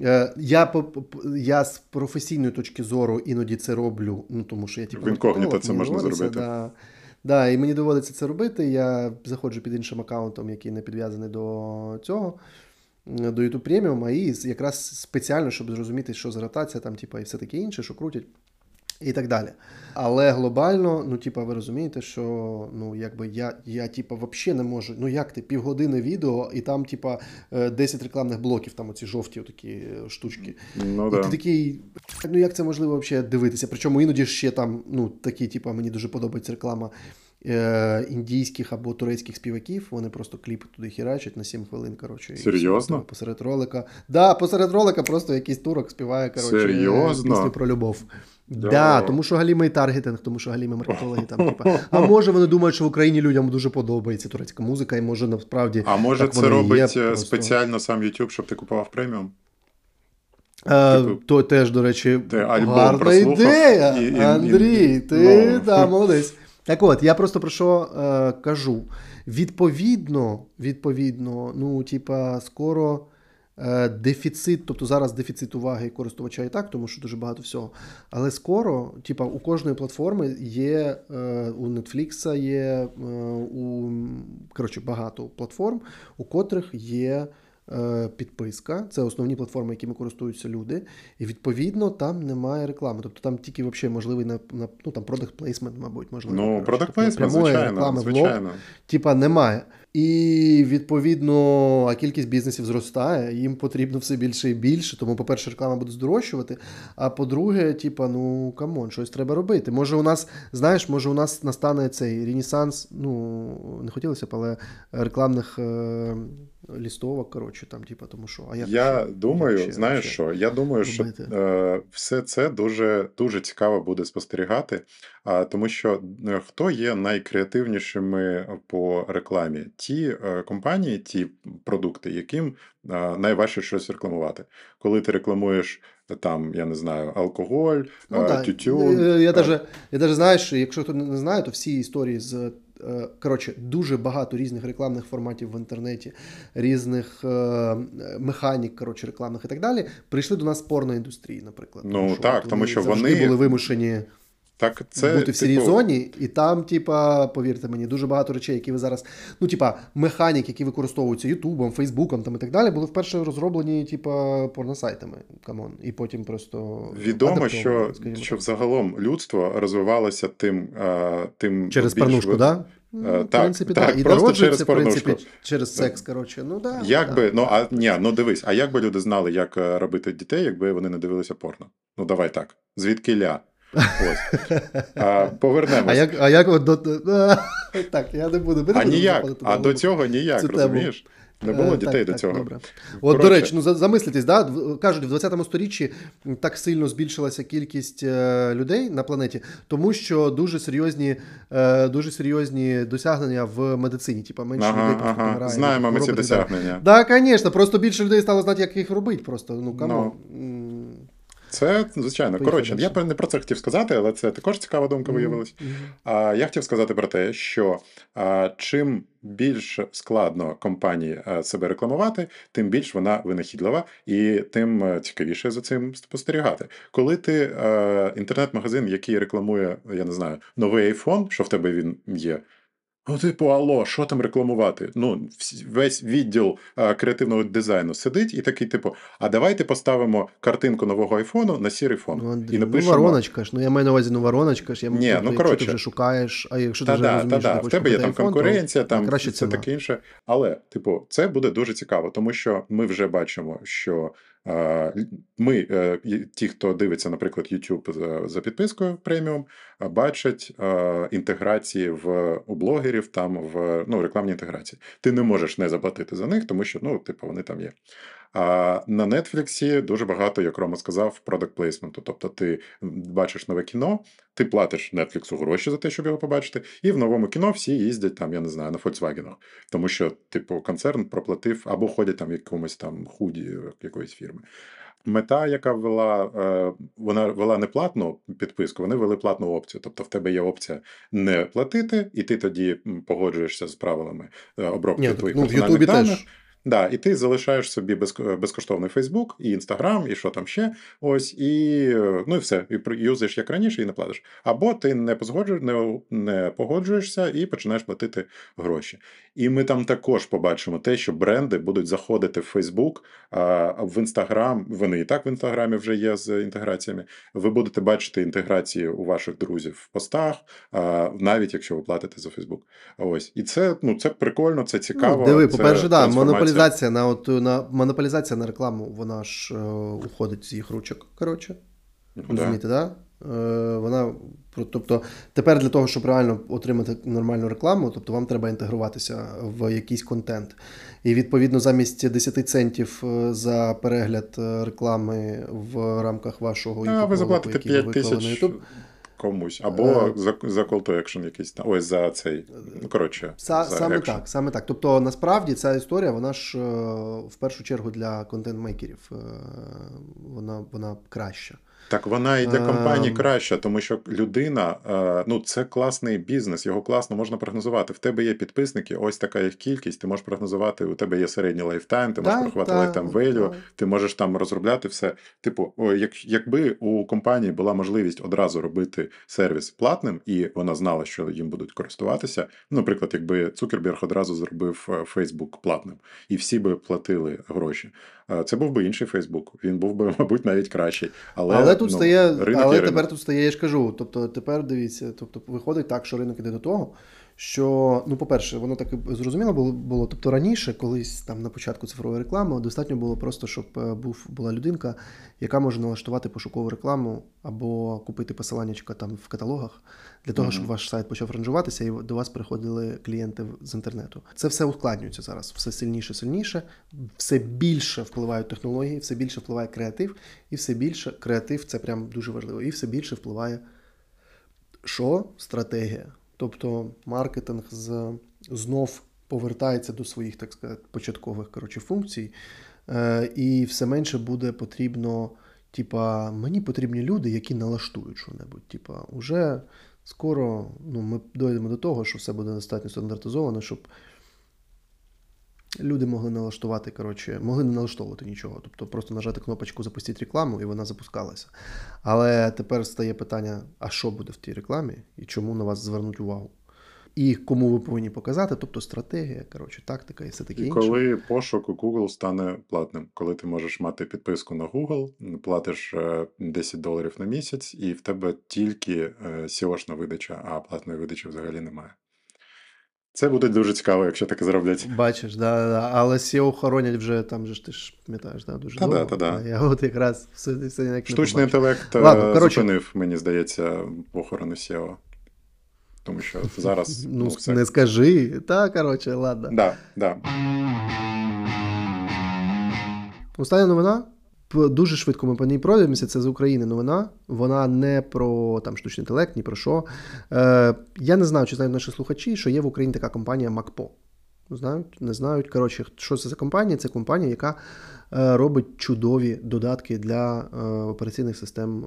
Я з професійної точки зору іноді це роблю, ну, тому що я, в інкогніто це можна зробити. Да, і мені доводиться це робити, я заходжу під іншим аккаунтом, який не підв'язаний до цього, до YouTube Premium, і якраз спеціально, щоб зрозуміти, що за ротація, там, і все таке інше, що крутять. І так далі. Але глобально, ну, ви розумієте, що, ну, якби я взагалі не можу, ну, як ти, півгодини відео, і там, 10 рекламних блоків, там оці жовті такі штучки. Ну, і ти такий, ну, як це можливо взагалі дивитися? Причому іноді ще там, ну, такі, мені дуже подобається реклама індійських або турецьких співаків, вони просто кліп туди хірачать на 7 хвилин, коротше. Серйозно? Посеред ролика. Да, посеред ролика просто якийсь турок співає, коротше, пісню про любов. Да, тому що галімий таргетинг, тому що галімий маркетологи там, а може вони думають, що в Україні людям дуже подобається турецька музика, і може насправді... А може це робить спеціально сам YouTube, щоб ти купував преміум? То теж, до речі, гарна ідея, Андрій, ти, молодець. Так от, я просто про що кажу. Відповідно, ну, скоро дефіцит, тобто зараз дефіцит уваги користувача і так, тому що дуже багато всього. Але скоро, типа, у кожної платформи є, у Netflix є, коротше, багато платформ, у котрих є підписка. Це основні платформи, якими користуються люди. І, відповідно, там немає реклами. Тобто там тільки взагалі можливий ну, там product placement, мабуть, можливо. Ну, product тобто, placement, звичайно, звичайно. Типа, немає. І, відповідно, кількість бізнесів зростає, їм потрібно все більше і більше, тому, по-перше, реклама буде здорожчувати, а по-друге, типа, ну, камон, щось треба робити. Може у нас настане цей ренесанс, ну, не хотілося б, але рекламних лістовок, коротше, там, типа, тому що, Я думаю, що все це дуже, дуже цікаво буде спостерігати, тому що хто є найкреативнішими по рекламі? Ті компанії, ті продукти, яким найважче щось рекламувати. Коли ти рекламуєш там, я не знаю, алкоголь, тютюн. Я даже знаєш, якщо хто не знає, то всі історії з коротше, дуже багато різних рекламних форматів в інтернеті, різних механік, коротше, рекламних і так далі, прийшли до нас з порноіндустрії, наприклад. Ну так, тому що вони були вимушені бути в сірій зоні, і там, типа, повірте мені, дуже багато речей, які ви зараз, ну, типа, механік, які використовуються Ютубом, Фейсбуком там і так далі, були вперше розроблені, типа, порносайтами, камон, і потім просто відомо, що взагалом людство розвивалося тим через порнушку, так? В принципі, так. І просто через порнушку. В принципі, через секс, коротше. Ну, да. Дивись, а як би люди знали, як робити дітей, якби вони не дивилися порно? Ну, давай так. Звідкиля? Ось. Повернемось. А як от до... Так, я не буду. До цього ніяк, розумієш? Не було дітей до цього. Добре. От, до речі, замислитесь, да? Кажуть, в 20 сторіччі так сильно збільшилася кількість людей на планеті, тому що дуже серйозні досягнення в медицині. Типа, менше людей просто помирає. Знаємо ми ці досягнення. Так, звісно, просто більше людей стало знати, як їх робити просто. Ну, камон. Це, звичайно. Коротше, я не про це хотів сказати, але це також цікава думка виявилась. Я хотів сказати про те, що чим більш складно компанії себе рекламувати, тим більш вона винахідлива і тим цікавіше за цим спостерігати. Коли ти інтернет-магазин, який рекламує, я не знаю, новий iPhone, що в тебе він є, ну, типу, алло, що там рекламувати? Ну, весь відділ креативного дизайну сидить і такий, типу, а давайте поставимо картинку нового айфону на сірий фон. Ну, Андрій, і напишемо... вороночка ж, я маю на увазі, вороночка ж, якщо ти вже шукаєш, а якщо ти вже розумієш, що ти в тебе є там конкуренція, там краще це таке інше. Але, типу, це буде дуже цікаво, тому що ми вже бачимо, що ті, хто дивиться, наприклад, YouTube за підпискою преміум, бачать інтеграції у блогерів, там в рекламні інтеграції. Ти не можеш не заплатити за них, тому що, вони там є. А на Netflix дуже багато, як Рома сказав, product placement. Тобто ти бачиш нове кіно, ти платиш Netflix гроші за те, щоб його побачити, і в новому кіно всі їздять там, я не знаю, на Volkswagen. Тому що, концерн проплатив, або ходять там в якомусь там худі якоїсь фірми. Мета, яка вона вела не платну підписку, вони ввели платну опцію. Тобто в тебе є опція не платити, і ти тоді погоджуєшся з правилами обробки твоїх персональних даних. Да, і ти залишаєш собі безкоштовний Facebook, і Instagram, і що там ще. Ось, і все. І юзаєш як раніше, і не платиш. Або ти не погоджуєшся і починаєш платити гроші. І ми там також побачимо те, що бренди будуть заходити в Facebook, в Instagram, вони і так в Інстаграмі вже є з інтеграціями. Ви будете бачити інтеграції у ваших друзів в постах, навіть якщо ви платите за Facebook. Ось. І це прикольно, це цікаво. Диви, по-перше, да, монополізація на рекламу, вона ж уходить з їх ручок, коротше. Розумієте, да? Тобто, тепер для того, щоб реально отримати нормальну рекламу, тобто вам треба інтегруватися в якийсь контент. І, відповідно, замість 10 центів за перегляд реклами в рамках вашого YouTube, ви заплатите 5 тисяч комусь, або за call to action якийсь, ось за цей, Саме так. Тобто, насправді, ця історія, вона ж в першу чергу для контент-мейкерів, вона краща. Так вона і для компаній Ем, краща, тому що людина, ну це класний бізнес, його класно можна прогнозувати. В тебе є підписники, ось така їх кількість, ти можеш прогнозувати, у тебе є середній лайфтайм, ти можеш да, порахувати да, lifetime value, да. ти можеш там розробляти все. Типу, якби у компанії була можливість одразу робити сервіс платним, і вона знала, що їм будуть користуватися. Ну, наприклад, якби Цукерберг одразу зробив Facebook платним, і всі би платили гроші. Це був би інший Facebook, він був би, мабуть, навіть кращий. Але ну, ринок є Але тепер ринок. тут стає, я ж кажу, тобто тепер дивіться, тобто виходить так, що ринок іде до того, що, ну, по-перше, воно так і зрозуміло було, тобто раніше, колись там на початку цифрової реклами, достатньо було просто, щоб була людинка, яка може налаштувати пошукову рекламу або купити посиланнячка там в каталогах, для того, щоб Угу. ваш сайт почав ранжуватися і до вас приходили клієнти з інтернету. Це все ускладнюється зараз, все сильніше, все більше впливають технології, все більше впливає креатив, і все більше креатив, це прям дуже важливо, і все більше впливає що? Стратегія. Тобто маркетинг знов повертається до своїх, так сказати, початкових функцій, і все менше буде потрібно, типа, мені потрібні люди, які налаштують що-небудь. Типа, уже скоро ми дійдемо до того, що все буде достатньо стандартизовано, щоб люди могли могли не налаштовувати нічого. Тобто просто нажати кнопочку «Запустити рекламу» і вона запускалася. Але тепер стає питання, а що буде в тій рекламі і чому на вас звернуть увагу? І кому ви повинні показати, тобто стратегія, тактика і все таке І інше. коли пошук у Google стане платним, коли ти можеш мати підписку на Google, платиш $10 на місяць, і в тебе тільки SEO-шна видача, а платної видачі взагалі немає. Це буде дуже цікаво, якщо таке зроблять. Бачиш, да. Але SEO хоронять вже, там же ж ти ж пам'ятаєш, дуже довго. Та-да. А я от якраз все ніяк не Штучний побачив. інтелект Ладно, зупинив, мені здається, похорони SEO. Тому що зараз ну все. не скажи. Ладно. Да. Остання новина. Дуже швидко ми по ній пройдемося. Це з України новина. Вона не про там штучний інтелект, ні про що. Я не знаю, чи знають наші слухачі, що є в Україні така компанія MacPo. Знають? Не знають. Що це за компанія? Це компанія, яка робить чудові додатки для операційних систем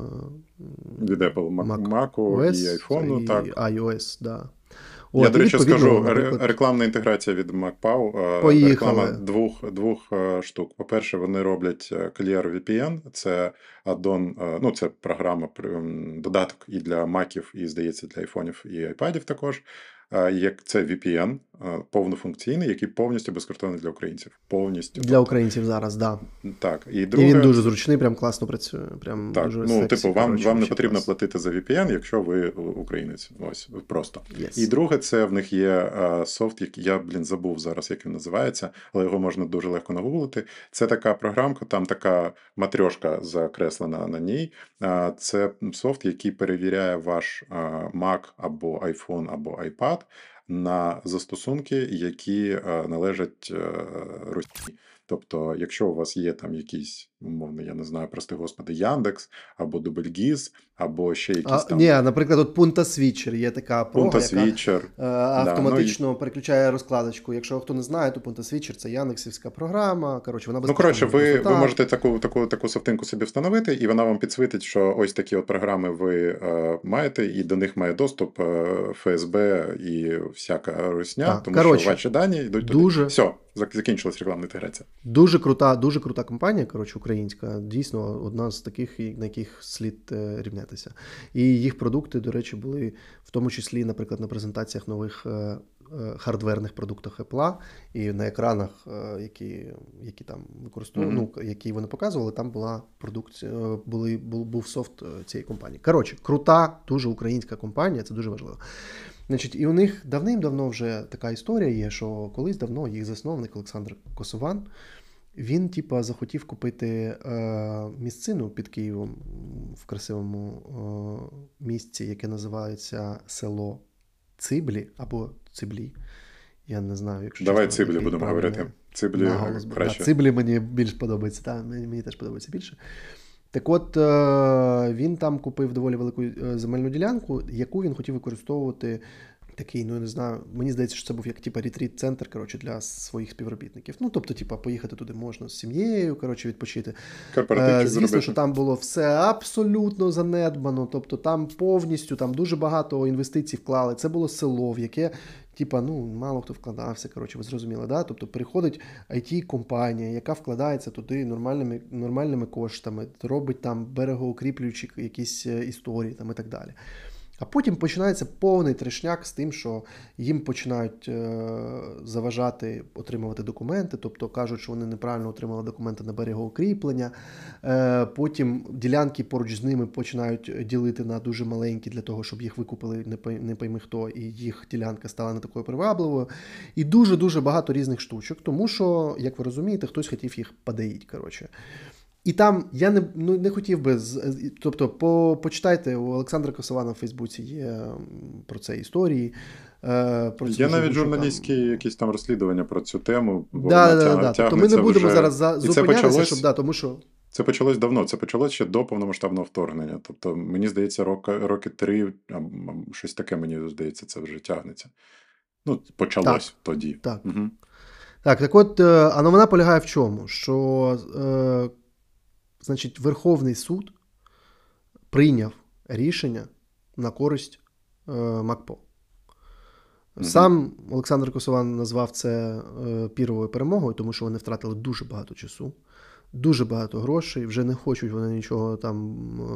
Від Apple, Mac і iPhone, і так. iOS, да. Я, до речі, скажу, наприклад, рекламна інтеграція від MacPow, поїхали. реклама двох штук. По-перше, вони роблять Clear VPN, це аддон, ну, це програма, додаток і для Macів, і, здається, для айфонів і айпадів також. Як це VPN, повнофункційний, який повністю безкоштовний для українців. Повністю. Для українців зараз, так. Да. Так. І він дуже зручний, прям класно працює. Прям так, дуже ну, сексі, вам не потрібно платити за VPN, якщо ви українець. Ось, просто. Yes. І друге, це в них є софт, який я, забув зараз, як він називається, але його можна дуже легко нагуглити. Це така програмка, там така матрьошка закреслена на ній. Це софт, який перевіряє ваш Mac або iPhone, або iPad на застосунки, які належать Росії. Тобто, якщо у вас є там якісь, умовно, я не знаю, прости господи, Яндекс, або Дубльгіз, або ще якісь там... Ні, наприклад, от Punta Switcher є така прога, яка автоматично переключає розкладочку. Якщо хто не знає, то Punta Switcher – це яндексівська програма. Вона ви можете таку софтинку собі встановити, і вона вам підсвітить, що ось такі от програми ви маєте, і до них має доступ ФСБ і всяка русня, тому що ваші дані йдуть туди. Все, закінчилась рекламна інтеграція. Дуже крута компанія, українська, дійсно одна з таких, на яких слід рівнятися. І їх продукти, до речі, були в тому числі, наприклад, на презентаціях нових хардверних продуктах Apple, і на екранах, які там використовували, які вони показували, там була продукція, був софт цієї компанії. Крута, дуже українська компанія, це дуже важливо. Значить, і у них давним-давно вже така історія є, що колись давно їх засновник Олександр Косован, він, захотів купити місцину під Києвом в красивому місці, яке називається село Циблі або Циблі. Я не знаю, якщо давай Циблі будемо говорити. Циблі краще. Циблі мені більш подобається, мені теж подобається більше. Так от, він там купив доволі велику земельну ділянку, яку він хотів використовувати такий, ну я не знаю, мені здається, що це був як типа ретріт-центр, коротше, для своїх співробітників. Ну, тобто, типа, поїхати туди можна з сім'єю, коротше, відпочити. Корпоративчик Звісно, зробити. що там було все абсолютно занедбано, тобто там повністю, там дуже багато інвестицій вклали. Це було село, в яке, типа, ну, мало хто вкладався, коротше, ви зрозуміли, да? Тобто приходить IT-компанія, яка вкладається туди нормальними коштами, робить там берегоукріплюючі якісь історії там і так далі. А потім починається повний трешняк з тим, що їм починають заважати отримувати документи, тобто кажуть, що вони неправильно отримали документи на берегоукріплення. Потім ділянки поруч з ними починають ділити на дуже маленькі для того, щоб їх викупили не пойми хто, і їх ділянка стала не такою привабливою. І дуже-дуже багато різних штучок, тому що, як ви розумієте, хтось хотів їх подоїть, коротше. І там я не хотів би, тобто почитайте, у Олександра Косована в Фейсбуці є про це історії. Є навіть журналістські якісь там розслідування про цю тему. Да. Тобто ми не будемо зараз зупинятися, щоб, тому що... Це почалось давно, це почалось ще до повномасштабного вторгнення. Тобто, мені здається, роки 3, щось таке, мені здається, це вже тягнеться. Ну, почалось тоді. Так. Угу. Так от, а вона полягає в чому? Що... Значить, Верховний суд прийняв рішення на користь МакПо. Сам Олександр Косован назвав це пірровою перемогою, тому що вони втратили дуже багато часу, дуже багато грошей, вже не хочуть вони нічого там,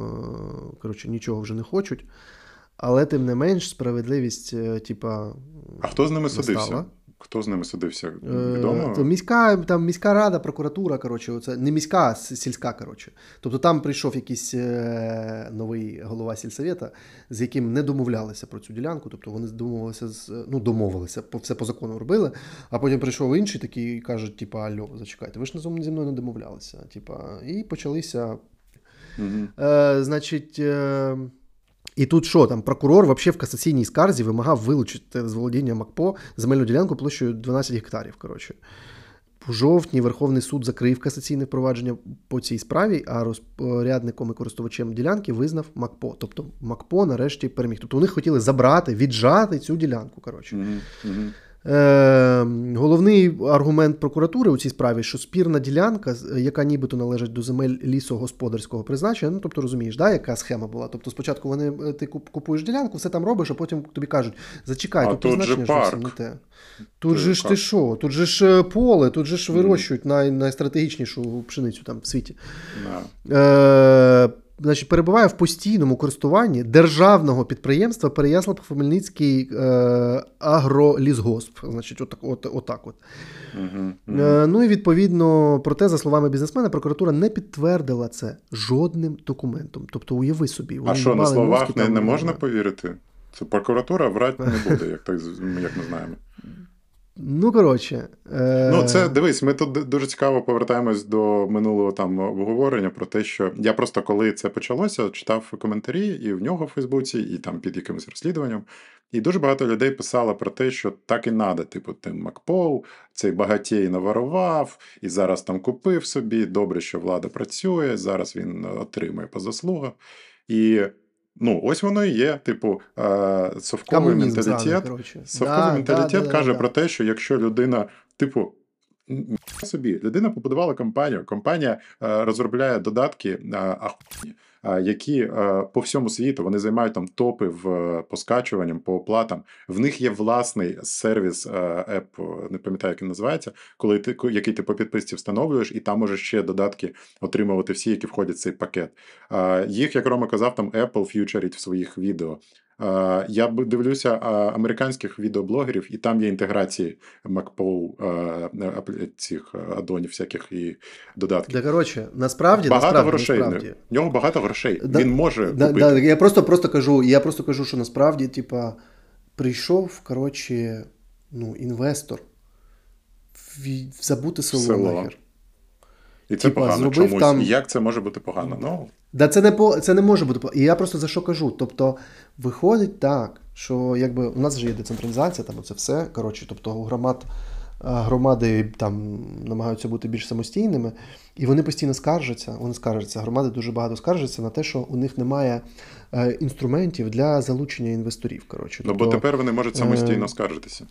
нічого вже не хочуть. Але, тим не менш, справедливість, типа, А хто з ними судився? Хто з ними судився? Відомо? Міська рада, прокуратура, коротше, це не міська, а сільська, коротше. Тобто там прийшов якийсь новий голова сільсовета, з яким не домовлялися про цю ділянку, тобто вони домовилися, все по закону робили, а потім прийшов інший такий і каже, типа, алло, зачекайте, ви ж зі мною не домовлялися, типа, і почалися, значить... І тут що, там прокурор вообще в касаційній скарзі вимагав вилучити з володіння МакПо земельну ділянку площею 12 гектарів, коротше. У жовтні Верховний суд закрив касаційне провадження по цій справі, а розпорядником і користувачем ділянки визнав МакПо. Тобто МакПо нарешті переміг. Тобто у них хотіли забрати, віджати цю ділянку, коротше. Головний аргумент прокуратури у цій справі, що спірна ділянка, яка нібито належить до земель лісогосподарського призначення, ну, тобто розумієш, да, яка схема була? Тобто спочатку ти купуєш ділянку, все там робиш, а потім тобі кажуть, зачекай, тут призначення зовсім не те. Тут же ж ти що? Тут же ж поле, тут же ж вирощують найстратегічнішу пшеницю там в світі. Значить, перебуває в постійному користуванні державного підприємства Переяслав-Хмельницький агролісгосп. Значить, отак от. Ну і відповідно, проте, за словами бізнесмена, прокуратура не підтвердила це жодним документом. Тобто, уяви собі. А що, на словах не можна повірити? Це прокуратура врати не буде, як ми знаємо. Ну, коротше. Ну, це, дивись, ми тут дуже цікаво повертаємось до минулого там обговорення про те, що я просто, коли це почалося, читав коментарі і в нього в Фейсбуці, і там під якимось розслідуванням, і дуже багато людей писало про те, що так і надо, типу, тим МакПо, цей багатій наворував, і зараз там купив собі, добре, що влада працює, зараз він отримує по заслугах. І ну, ось воно і є, типу, совковий менталітет. Совковий менталітет каже про те, що якщо людина, типу, людина побудувала компанія розробляє додатки ахуєнні, які по всьому світу, вони займають там топи по скачуванням, по оплатам. В них є власний сервіс, не пам'ятаю, як він називається, який ти по підписці встановлюєш, і там можеш ще додатки отримувати всі, які входять в цей пакет. Їх, як Рома казав, там Apple фьючерить в своїх відео. Я дивлюся американських відеоблогерів, і там є інтеграції MacPo, цих аддонів всяких і додатків. Да, коротше, насправді, грошей. В нього багато грошей. Він може купити. Я просто кажу, що насправді, типа, прийшов, коротше, інвестор забути село нахер. І це погано чомусь. Там... Як це може бути погано? Ну... Да, це не може бути погано. І я просто за що кажу. Тобто, виходить так, що якби у нас вже є децентралізація, там це все, коротше, тобто у громад громади там намагаються бути більш самостійними, і вони постійно скаржаться, громади дуже багато скаржаться на те, що у них немає інструментів для залучення інвесторів. Коротше. Ну, бо тепер вони можуть самостійно скаржитися.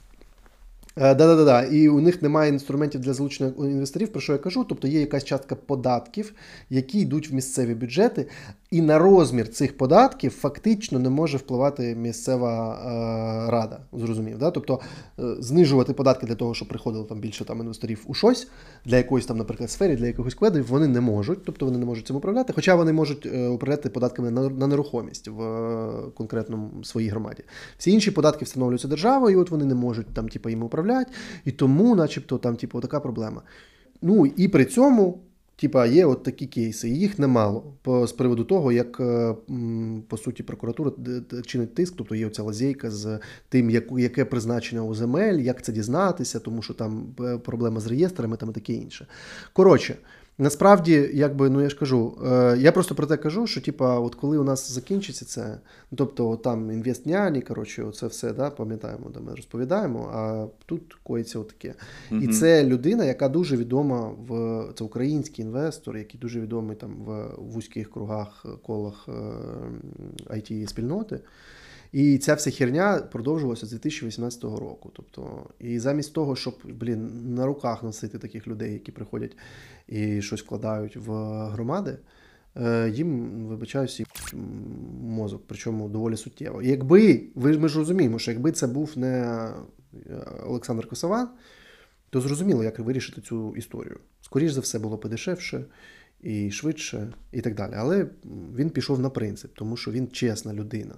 Да. І у них немає інструментів для залучення інвесторів, про що я кажу. Тобто є якась частка податків, які йдуть в місцеві бюджети, і на розмір цих податків фактично не може впливати місцева рада. Зрозумів, да? Тобто знижувати податки для того, щоб приходило там більше там інвесторів у щось, для якоїсь там, наприклад, сфері, для якихось кведів, вони не можуть, тобто вони не можуть цим управляти, хоча вони можуть управляти податками на нерухомість в конкретному своїй громаді. Всі інші податки встановлюються державою, і от вони не можуть там, типу, їм управляти, і тому, начебто, там, типу, така проблема. Ну, і при цьому, типа, є от такі кейси, і їх немало з приводу того, як, по суті, прокуратура чинить тиск, тобто є оця лазейка з тим, яке призначення у земель, як це дізнатися, тому що там проблема з реєстрами там і таке інше. Коротше, насправді, якби, ну я ж кажу, я просто про те кажу, що, типа, от коли у нас закінчиться це, тобто там інвестняні, коротше, це все, да, пам'ятаємо, де ми розповідаємо, а тут коїться отаке. І це людина, яка дуже відома це український інвестор, який дуже відомий там в вузьких кругах, колах IT-спільноти. І ця вся херня продовжувалася з 2018 року. Тобто, і замість того, щоб, на руках носити таких людей, які приходять і щось вкладають в громади, їм, вибачаюся, мозок, причому доволі суттєво. І якби, ми ж розуміємо, що якби це був не Олександр Косован, то зрозуміло, як вирішити цю історію. Скоріше за все, було подешевше і швидше, і так далі. Але він пішов на принцип, тому що він чесна людина.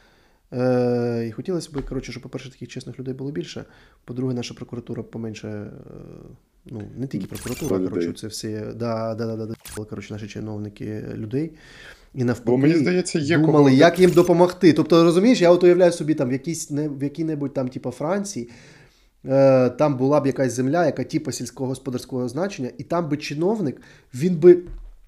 І хотілося б, коротше, щоб, по-перше, таких чесних людей було більше. По-друге, наша прокуратура поменше, ну, не тільки прокуратура, коротше, це всі, коротше, наші чиновники людей. І навпаки, бо, мені здається, є думали, як їм допомогти. Тобто, розумієш, я от уявляю собі, там, в якій-небудь там, типу, Франції, там була б якась земля, яка типу сільськогосподарського значення, і там би чиновник, він би,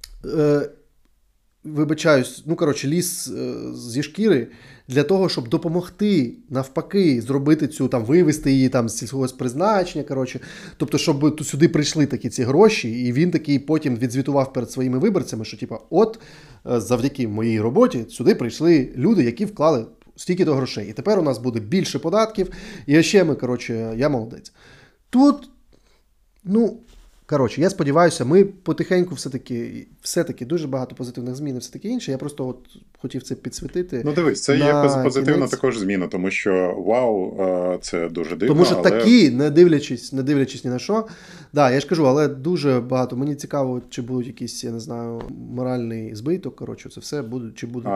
вибачаюсь, ну, коротше, ліз зі шкіри для того, щоб допомогти, навпаки, зробити цю, там, вивести її там з сільськогоспризначення, коротше, тобто, щоб сюди прийшли такі ці гроші, і він такий потім відзвітував перед своїми виборцями, що, типу, от, завдяки моїй роботі сюди прийшли люди, які вклали стільки-то грошей. І тепер у нас буде більше податків, і ще ми, коротше, я молодець. Тут, ну, коротше, я сподіваюся, ми потихеньку все-таки дуже багато позитивних змін і все таке інше. Я просто от хотів це підсвітити. Ну дивись, це є позитивна також зміна, тому що вау, це дуже дивно. Тому що такі, не дивлячись ні на що, да, я ж кажу, але дуже багато. Мені цікаво, чи будуть якісь, я не знаю, моральний збиток, коротше, це все будуть, чи будуть...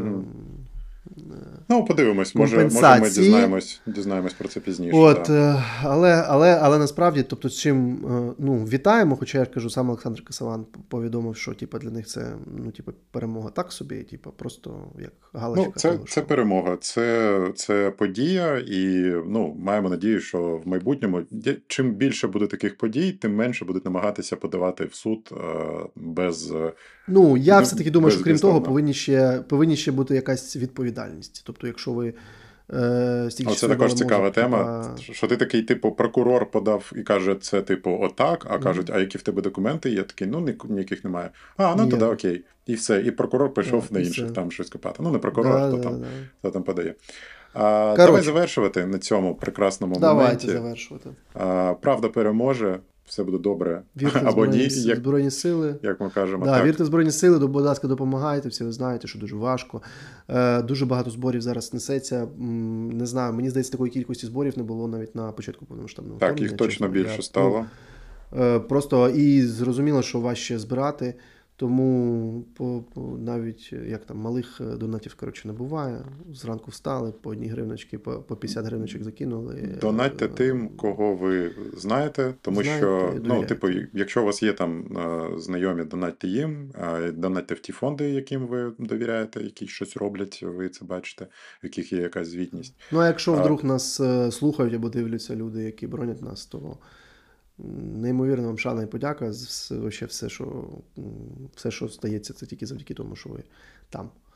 Ну, подивимось, може ми дізнаємось про це пізніше. От, да. але насправді, тобто, з чим, ну, вітаємо, хоча я кажу, сам Олександр Косован повідомив, що, типу, для них це, ну, типу, перемога так собі, типу, просто як галочка. Ну, це перемога, це подія, і, ну, маємо надію, що в майбутньому, чим більше буде таких подій, тим менше будуть намагатися подавати в суд без... Ну, я все-таки думаю, що крім того, повинні ще бути якась відповідальність. Тобто, якщо ви це також цікава тема, що ти такий, типу, прокурор подав і каже, це, типу, отак, а кажуть, а які в тебе документи? І я такий, ну, ніяких немає. Ну, тоді окей. І все. І прокурор пийшов на інших там щось копати. Ну, не прокурор, хто там подає. Давай завершувати на цьому прекрасному моменті. Давайте завершувати. Правда переможе. Все буде добре. Вірте або ні, Збройні сили. Як ми кажемо. Да, вірте в Збройні сили, будь ласка, допомагайте, всі ви знаєте, що дуже важко. Дуже багато зборів зараз несеться. Не знаю, мені здається, такої кількості зборів не було навіть на початку повномасштабного вторгнення. Так, їх точно більше стало. Просто і зрозуміло, що важче збирати. Тому навіть як там малих донатів, коротше, не буває. Зранку встали, по 1 гривночки, по 50 гривночок закинули. Донатьте тим, кого ви знаєте, тому що, ну, типу, якщо у вас є там знайомі, донатьте їм, донатьте в ті фонди, яким ви довіряєте, які щось роблять, ви це бачите, в яких є якась звітність. Ну, а якщо вдруг нас слухають або дивляться люди, які бронять нас, то неймовірно вам шана і подяка. Все, що стається, це тільки завдяки тому, що ви там.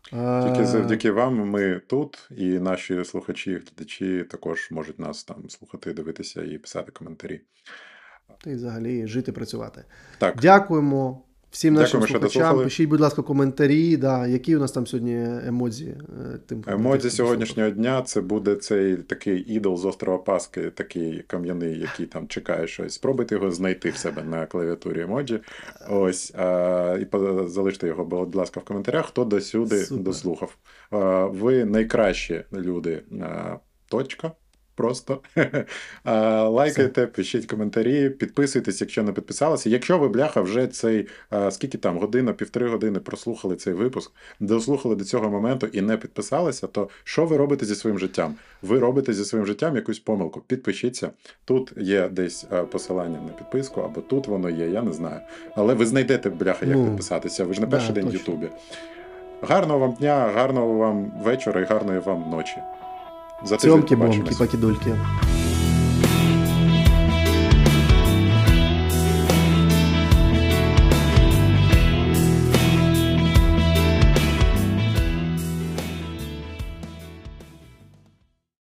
Тільки завдяки вам ми тут, і наші слухачі і глядачі також можуть нас там слухати, дивитися і писати коментарі. Та й взагалі жити, працювати. Так, Дякуємо всім нашим Дякуємо, що слухачам. дослухали. Пишіть, будь ласка, коментарі. Да, які у нас там сьогодні емодзі? Емодзі сьогоднішнього дня це буде цей такий ідол з острова Пасхи, такий кам'яний, який там чекає щось. Спробуйте його знайти в себе на клавіатурі емоджі. Ось, і залиште його, будь ласка, в коментарях, хто досюди Супер. дослухав. Ви найкращі люди. Точка. Просто лайкайте, пишіть коментарі, підписуйтесь, якщо не підписалися. Якщо ви, бляха, вже цей, скільки там, година, півтори години прослухали цей випуск, дослухали до цього моменту і не підписалися, то що ви робите зі своїм життям? Ви робите зі своїм життям якусь помилку. Підпишіться. Тут є десь посилання на підписку, або тут воно є, я не знаю. Але ви знайдете, бляха, як підписатися. Ви ж не перший день в Ютубі. Гарного вам дня, гарного вам вечора і гарної вам ночі. За тиждень Цьомки-бомки, побачимось. паки-дульки.